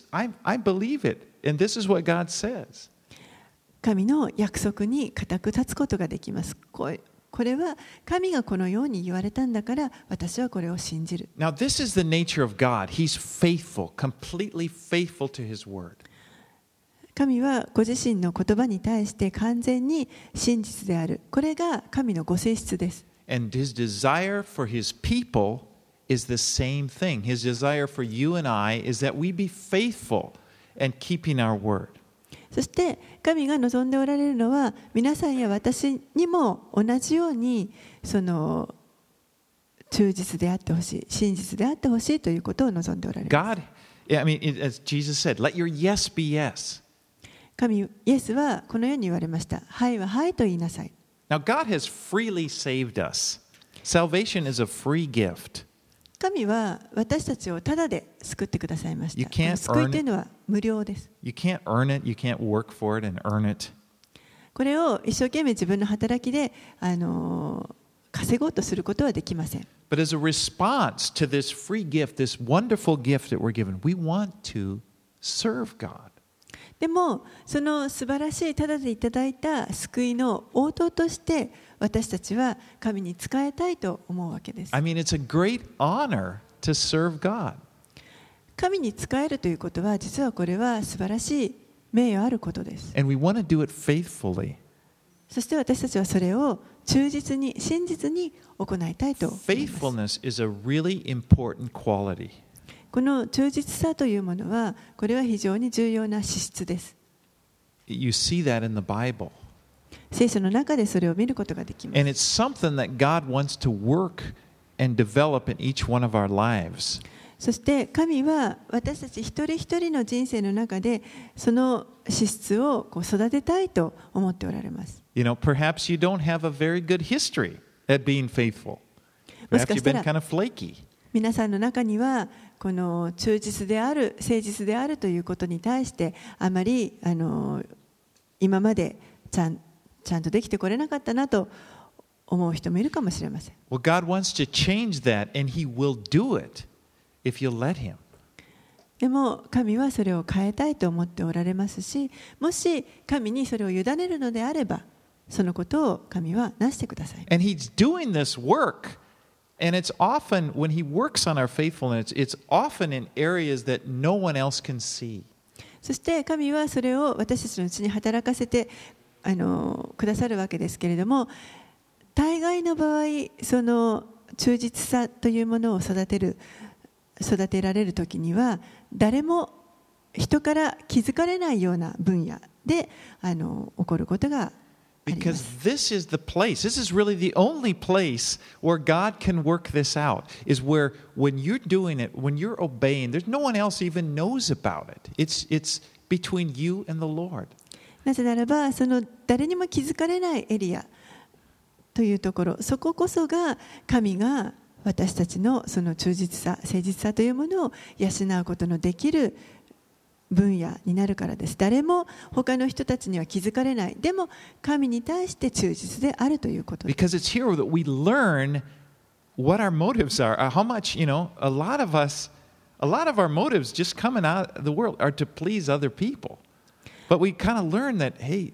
I believe it, and this is what God says. 神の約束に固く立つことができます。これは神がこのように言われたんだから私はこれを信じる。 Now, this is the nature of God. He's faithful, completely faithful to His word. 神はご自身の言葉に対して完全に真実である。これが神のご性質です。 And His desire for His people is the same thing. His desire for you and I is that we be faithful and keeping our word. そして神が望んでおられるのは皆さんや私にも同じようにその忠実であってほしい、真実であってほしいということを望んでおられます。 God, I mean, as Jesus said, let your yes be yes. 神イエスはこのように言われました。はいははいと言いなさい。 Now, God has freely saved us. Salvation is a free gift. 神は私たちをただで救ってくださいました。 You can't 救いというのは無料です。 You can't earn it. You can't work for it and earn it. これを一生懸命自分の働きで勝稼ごうとすることはできません。 But as a response to this free gift, this wonderful gift that we're given, we want to serve God. でもその素晴らしいただでいただいた救いの応答として私たちは神に仕えたいと思うわけです。 I mean, it's a great honor to serve God. 神に仕えるということは実はこれは素晴らしい名誉あることです。 And we want to do it faithfully. そして私たちはそれを忠実に真実に行いたいと思います。 Faithfulness is a really important quality. この忠実さというものはこれは非常に重要な資質です。 You see that in the Bible. 聖書の中でそれを見ることができます。 And it's something that God wants to work and develop in each one of our lives. そして神は私たち一人一人の人生の中でその資質を育てたいと思っておられます。 You know, perhaps you don't have a very good history at being faithful. Perhaps you've been kind of flaky. 皆さんの中にはこの忠実である誠実であるということに対してあまり今までちゃんとできてこれなかったなと思う人もいるかもしれません。 Well, God wants to change that, and He will do it if you let Him. でも神はそれを変えたいと思っておられますし、もし神にそれを委ねるのであればそのことを神はなしてください。 And He's doing this work. And it's often, when He works on our faithfulness, it's often in areas that no one else can see. そして神はそれを私たちのうちに働かせてくださるわけですけれども、大概の場合その忠実さというものを育てられるときには誰も人から気づかれないような分野で起こることが Because this is the place, this is really the only place where God can work this out, is where when you're doing it, when you're obeying, there's no one else even knows about it. It's between you and the Lord. なぜならば、その誰にも気づかれないエリアというところ、そここそが神が私たちのその忠実さ、誠実さというものを養うことのできる分野になるからです。誰も他の人たちには気づかれない。でも神に対して忠実であるということです。 Because it's here that we learn what our motives are. How much, you know, a lot of our motives just coming out of the world are to please other people. But we kind of learn that, hey,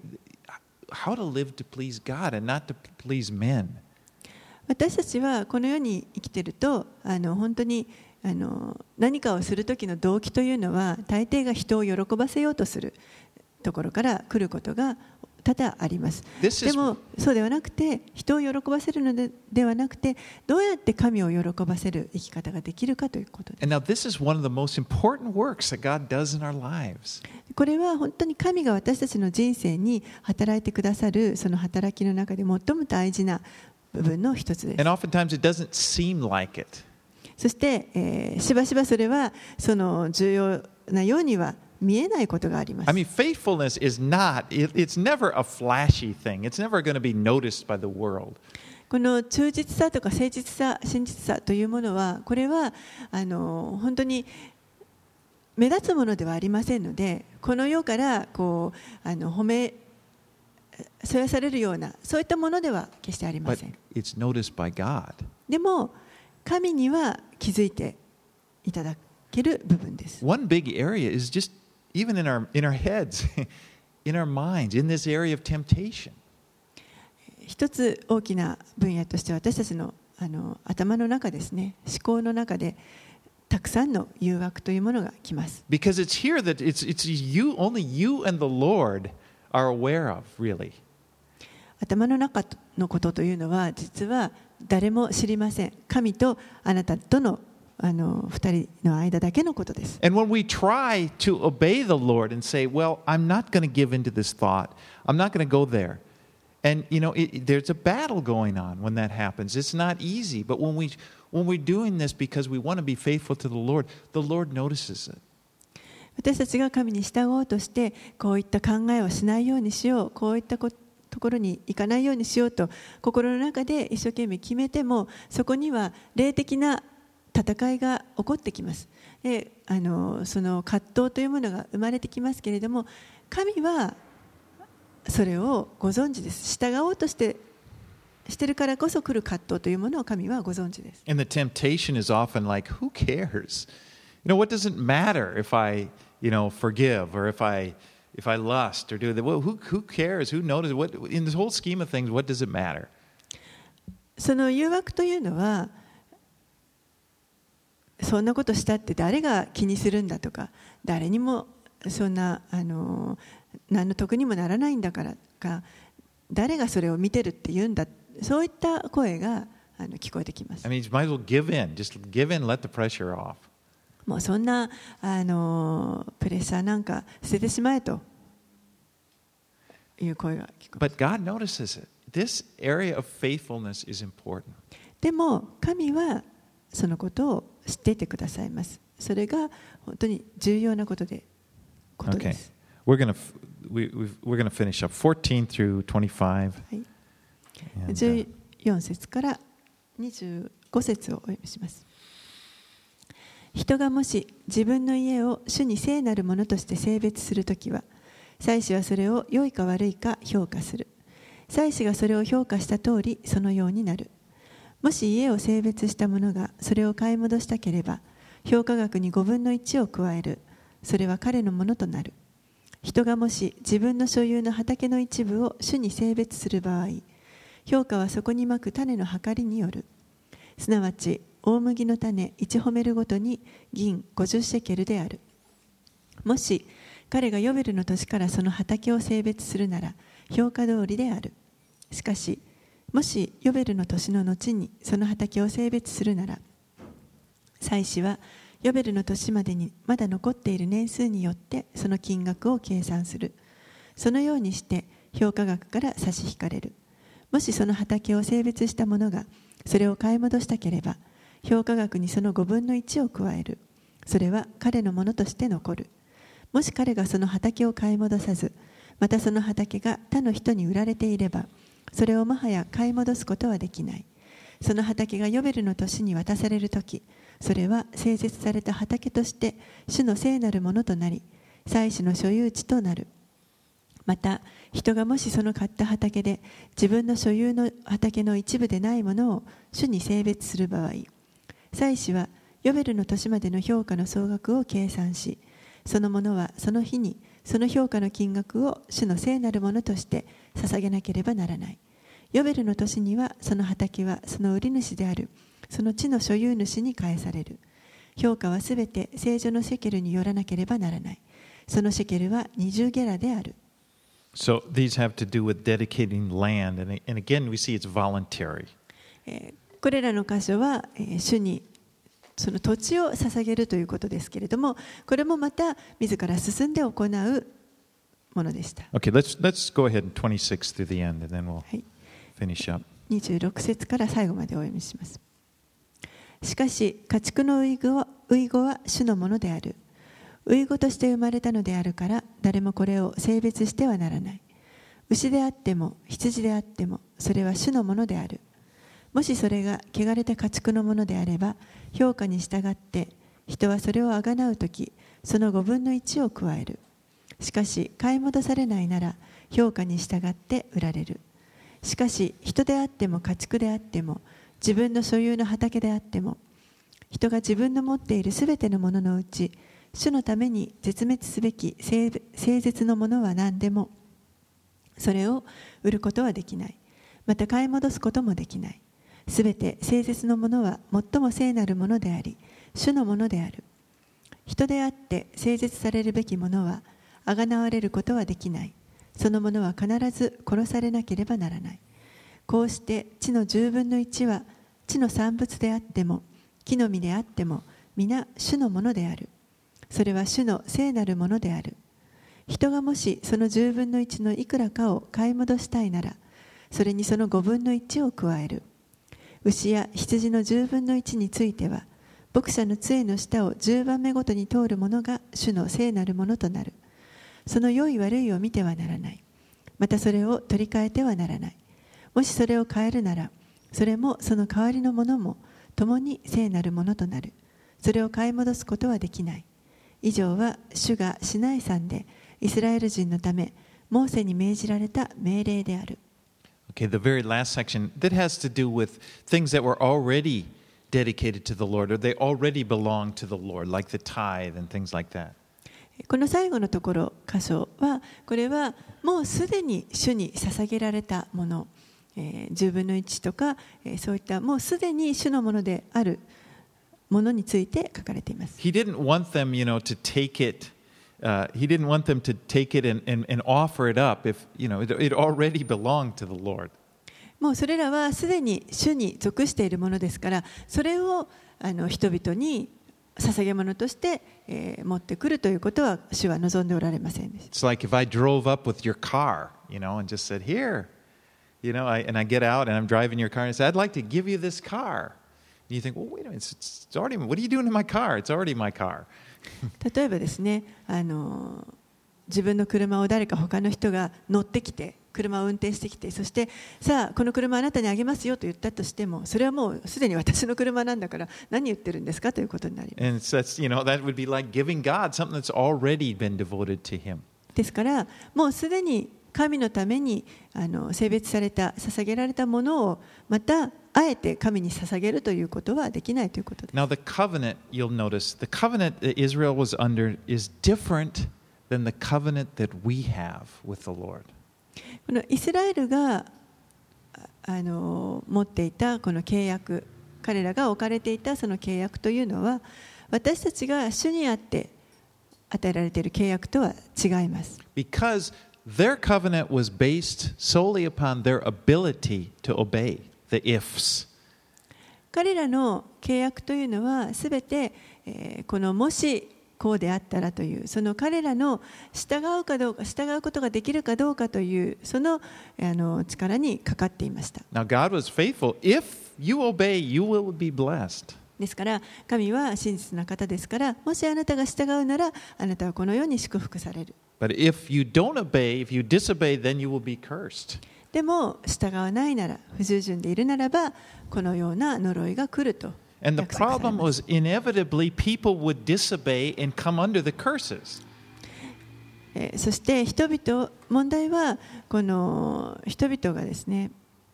how to live to please God and not to please men. 私たちはこの世に生きていると本当に何かをする時の動機というのは大抵が人を喜ばせようとするところから来ることが多々あります。でもそうではなくて、人を喜ばせるのではなくて、どうやって神を喜ばせる生き方ができるかということです。 And now this is one of the most important works that God does in our lives. これは本当に神が私たちの人生に働いてくださるその働きの中で最も大事な部分の一つです。 And oftentimes it doesn't seem like it. そして、しばしばそれはその重要なようには見えないことがあります。 I mean, faithfulness is not, it's never a flashy thing. It's never going to be noticed by the world. この忠実さとか誠実さ、真実さというものは、これは本当に目立つものではありませんので、この世からそやされるようなそういったものでは決してありません。 But it's noticed by God. でも神には気づいていただける部分です。 One big area is just even in our heads, in our minds, in this area of temptation. 一つ大きな分野として私たちの頭の中ですね、思考の中でたくさんの誘惑というものが来ます。 Because it's here that it's you, only you and the Lord are aware of, really. 頭の中のことというのは実は誰も知りません。神とあなたとの二人の間だけのことです。 And when we try to obey the Lord and say, well, I'm not going to give into this thought. I'm not going to go there. And, you know, there's a battle going on when that happens. It's not easy. But when we're doing this because we want to be faithful to the Lord notices it. 私たちが神に従おうとしてこういった考えをしないようにしよう、こういったところに行かないようにしようと心の中で一生懸命決めても、そこには霊的な戦いが起こってきます。でその葛藤というものが生まれてきますけれども、神はそれをご存知です。従おうとしてしてるからこそ来る葛藤というものを神はご存知です。 And the temptation is often like, who cares? What does it matter if I, forgive or if I lust or do that? Well, who cares? Who notices? What in this whole scheme of things, what does it matter? その誘惑というのは、そんなことしたって誰が気にするんだとか、誰にもそんな何の得にもならないんだからか、誰がそれを見てるって言うんだ、そういった声が聞こえてきます。 I mean, you might as well give in. Just give in, let the pressure off. もうそんなプレッシャーなんか捨ててしまえという声が聞こえます。 But God notices it. This area of faithfulness is important. でも神はそのことを知っていてくださいます。それが本当に重要なことです。 We're going to finish up 14 through 25. はい、14節から25節をお読みします。人がもし自分の家を主に聖なるものとして聖別するときは、祭司はそれを良いか悪いか評価する。祭司がそれを評価した通りそのようになる。もし家を聖別した者がそれを買い戻したければ、評価額に5分の1を加える。それは彼のものとなる。人がもし自分の所有の畑の一部を主に聖別する場合、評価はそこにまく種の計りによる。すなわち大麦の種1ホメルごとに銀50シェケルである。もし彼がヨベルの年からその畑を聖別するなら評価通りである。しかしもしヨベルの年の後にその畑を聖別するなら、祭司はヨベルの年までにまだ残っている年数によってその金額を計算する。そのようにして評価額から差し引かれる。もしその畑を聖別した者がそれを買い戻したければ、評価額にその5分の1を加える。それは彼のものとして残る。もし彼がその畑を買い戻さず、またその畑が他の人に売られていれば、それをもはや買い戻すことはできない。その畑がヨベルの年に渡されるとき、それは聖絶された畑として主の聖なるものとなり、祭司の所有地となる。また人がもしその買った畑で自分の所有の畑の一部でないものを主に聖別する場合、祭司はヨベルの年までの評価の総額を計算し、そのものはその日にその評価の金額を主の聖なるものとして捧げなければならない。ヨベルの年にはその畑はその売り主であるその地の所有主に返される。評価はすべて聖所のシェケルによらなければならない。そのシェケルは20ゲラである。 So these have to do with dedicating land, and again we see it's voluntary. これらの箇所は主にその土地を捧げるということですけれども、これもまた自ら進んで行うものでした。 Okay, let's go ahead and 26 through the end, and then we'll finish up. 26節から最後までお読みします。しかし家畜の遺語は主のものである。遺語として生まれたのであるから誰もこれを性別してはならない。牛であっても羊であってもそれは主のものである。もしそれが汚れた家畜のものであれば、評価に従って人はそれをあがなうとき、その5分の1を加える。しかし買い戻されないなら評価に従って売られる。しかし人であっても家畜であっても自分の所有の畑であっても、人が自分の持っているすべてのもののうち、主のために絶滅すべき聖絶のものは何でも、それを売ることはできない。また買い戻すこともできない。すべて聖絶のものは最も聖なるものであり、主のものである。人であって聖絶されるべきものは、あがなわれることはできない。そのものは必ず殺されなければならない。こうして地の10分の1は、地の産物であっても、木の実であっても、皆主のものである。それは主の聖なるものである。人がもしその10分の1のいくらかを買い戻したいなら、それにその5分の1を加える。牛や羊の10分の1については、牧者の杖の下を10番目ごとに通るものが主の聖なるものとなる。その良い悪いを見てはならない。またそれを取り替えてはならない。もしそれを変えるなら、それもその代わりのものも共に聖なるものとなる。それを買い戻すことはできない。以上は主がシナイ山でイスラエル人のためモーセに命じられた命令である。 Okay, the very last section that has to do with things that were already dedicated to the Lord, or they already belong to the Lord, like the tithe and things like that. この最後のところ、箇所は、これはもうすでに主に捧げられたもの、10分の1とか、そういったもうすでに主のものであるものについて書かれています。 He didn't want them, to take it. He didn't want them to take it and offer it up if, it already belonged to the Lord. もうそれらはすでに主に属しているものですから、それを人々に捧げ物として、持ってくるということは主は望んでおられませんでした。 It's like if I drove up with your car, and just said, "Here," and I get out and I'm driving your car and I say, "I'd like to give you this car." And you think, "Well, wait a minute, it's already. What are you doing in my car? It's already my car." 例えばですね、自分の車を誰か他の人が乗ってきて、車を運転してきて、そしてさあこの車あなたにあげますよと言ったとしても、それはもうすでに私の車なんだから何言ってるんですかということになります。 And that's, that would be like giving God something that's already been devoted to Him. ですからもうすでに神のために性別された捧げられたものをまたあえて神に捧げるということはできないということです。 Now the covenant, you'll notice, the covenant that Israel was under is different than the covenant that we have with the Lord. このイスラエルが持っていたこの契約、彼らが置かれていたその契約というのは、私たちが主にあって与えられている契約とは違います。 Because their covenant was based solely upon their ability to obey the ifs. 彼らの契約というのはすべて、このもしこうであったらという、その彼らの従うかどうか、従うことができるかどうかというその力にかかっていました。 Now God was faithful. If you obey, you will be blessed. ですから神は真実な方ですから、もしあなたが従うならあなたはこのように祝福される。 But if you don't obey, if you disobey, then you will be cursed. でも従わないなら、不従順でいるならば、このような呪いが来ると。 And the problem was inevitably people would disobey and come under the curses. そして問題はこの人々がですね、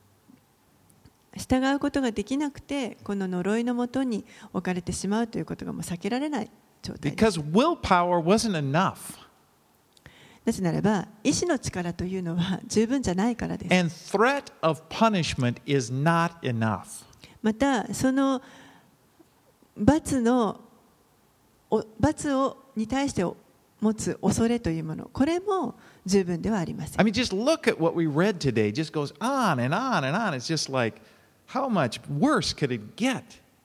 従うことができなくてこの呪いのもとに置かれてしまうということがもう避けられない状態です。 Because willpower wasn't enough. なぜならば意志の力というのは十分じゃないからです。 And threat of punishment is not enough. またその罰に対して持つ恐れというもの、これも十分ではありません。 I mean, just look at what we read today. It just goes on and on and on. It's just like, how much worse could it get?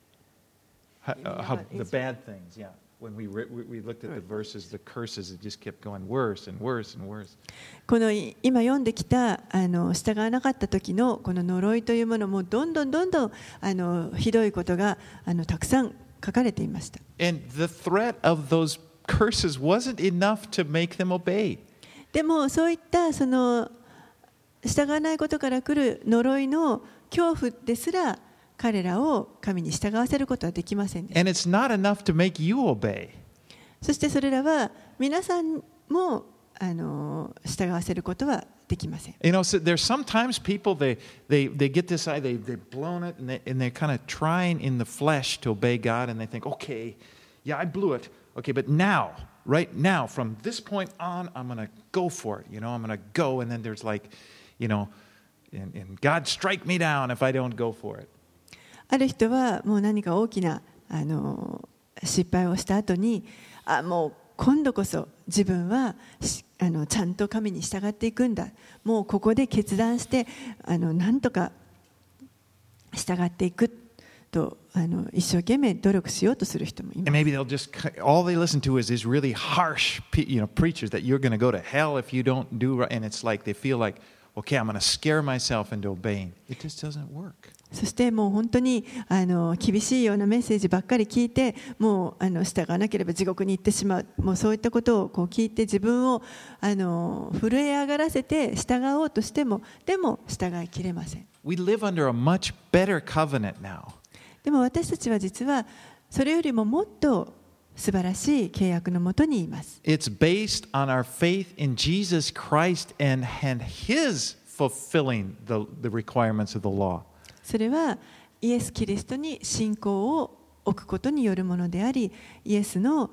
The bad things, yeah. When we looked at the verses, the curses, it just kept going worse and worse and worse. この今読んできた従わなかった時のこの呪いというものもどんどんひどいことがたくさん書かれていました。 And the threat of those curses wasn't enough to make them obey. でもそういったその従わないことから来る呪いの恐怖ですら彼らを神に従わせることはできませんでした。 And it's not enough to make you obey. そしてそれらは皆さんも従わせることはできません。 So there's sometimes people they get this idea, they've blown it and they're kind of trying in the flesh to obey God and they think, okay, yeah, I blew it. Okay, but now, right now, from this point on, I'm going to go for it. I'm going to go, and then there's like, and God strike me down if I don't go for it. ある人はもう何か大きな失敗をした後に、もう今度こそ自分はちゃんと神に従っていくんだ。もうここで決断してなんとか従っていくと一生懸命努力しようとする人もいます。 And maybe they'll just all they listen to is these really harsh, preachers that you're going to go to hell if you don't do right, and it's like they feel like, okay, I'm going to scare myself into obeying. It just doesn't work. そしてもう本当に厳しいようなメッセージばっかり聞いて、もう従わなければ地獄に行ってしまう、もうそういったことをこう聞いて自分を震え上がらせて従おうとしても、でも従いきれません。 We live under a much better covenant now. でも私たちは実はそれよりももっと素晴らしい契約のもとにいます。 It's based on our faith in Jesus Christ and His fulfilling the requirements of the law. それはイエス・キリストに信仰を置くことによるものであり、イエスご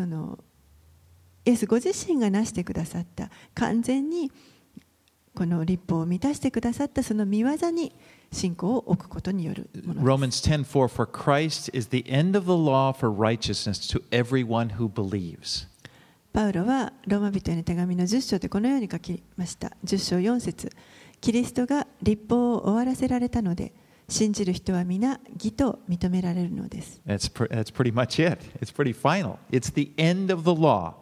自身がなしてくださった完全にこの律法を満たしてくださったその御業に信仰を置くことによるものです。 Romans 10:4 For Christ is the end of the law for righteousness to everyone who believes. パウロはローマ人への手紙の10章でこのように書きました。10章4節、キリストが律法を終わらせられたので、信じる人は皆義と認められるのです。 That's pretty much it. It's pretty final. It's the end of the law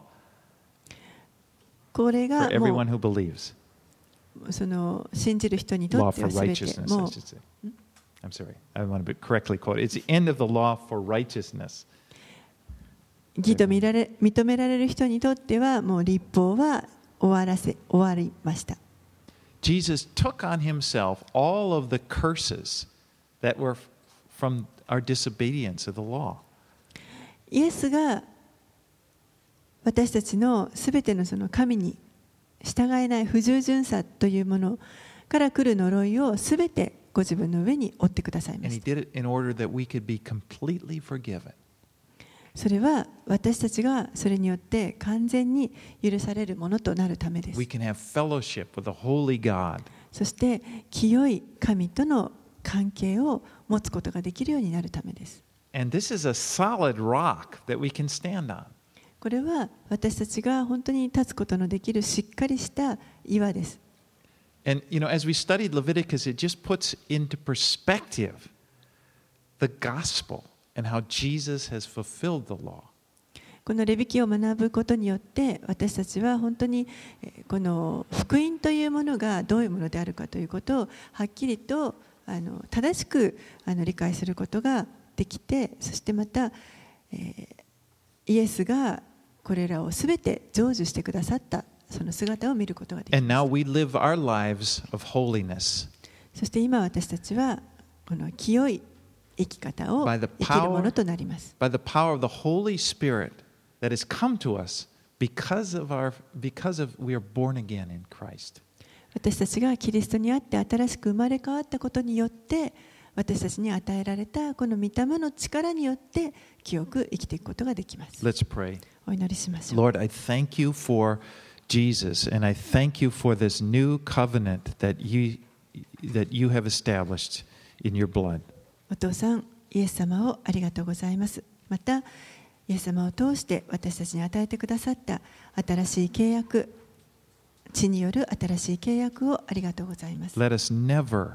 これ for がも everyone who believes. うその信じる人にと Law っては for 全て righteousness, も I う should say. I'm sorry. I want to correctly quote it. It's the end of the law for righteousness. 義と認められる人にとってはもう律法は終わりました。 Jesus took on himself all of the curses that were from our disobedience of the law. イエスが私たちのすべてのその神に従えない不従順さというものから来る呪いをすべてご自分の上に負ってくださいま And し he た。 did it in order that we could be completely forgiven. それは私たちがそれによって完全に許されるものとなるためです We。can have fellowship with the holy God. そして清い神との関係を持つことができるようになるためです。 And this is a solid rock that we can stand on. これは私たちが本当に立つことのできるしっかりした岩です。 And as we studied Leviticus, it just puts into perspective the gospel and how Jesus has fulfilled the law. このレビ記を学ぶことによって私たちは本当にこの福音というものがどういうものであるかということをはっきりと正しく理解することができて、そしてまたイエスがこれらをすべて成就してくださったその姿を見ることができ And ま now す。 we live our lives of holiness そして今私たちはこの清い生き方を by the 生きるも power のとなります。 by the power of the Holy Spirit that has come to us because of we are born again in Christ. 私たちがキリストにあって新しく生まれ変わったことによって私たちに与えられたこの御霊の力によって清く生きていくことができます。 Let's pray. お祈りしましょう。 Lord, I thank you for Jesus, and I thank you for this new covenant that you have established in your blood. お父さん、イエス様をありがとうございます。また、イエス様を通して私たちに与えてくださった新しい契約、血による新しい契約をありがとうございます。 Let us never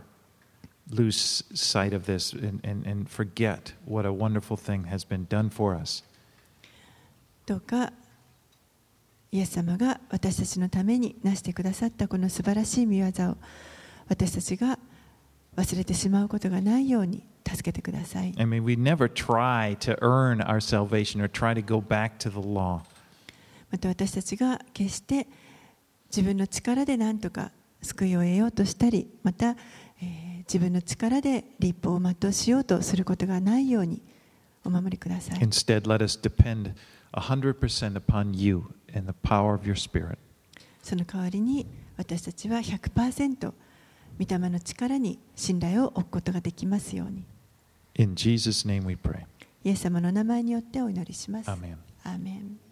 lose sight of this and forget what a wonderful thing has been done for us. どうかイエス様が私たちのためになしてくださったこの素晴らしい御業を私たちが忘れてしまうことがないように助けてください。 I mean, we never try to earn our salvation or try to go back to the law. また私たちが決して自分の力で何とか救いを得ようとしたり、また、自分の力で律法を全うしようとすることがないようにお守りください。 Instead, let us depend 100% upon you and the power of your Spirit. その代わりに私たちは 100% 御霊の力に信頼を置くことができますように。 In Jesus' name we pray. イエス様の名前によってお祈りします。 Amen. アーメン。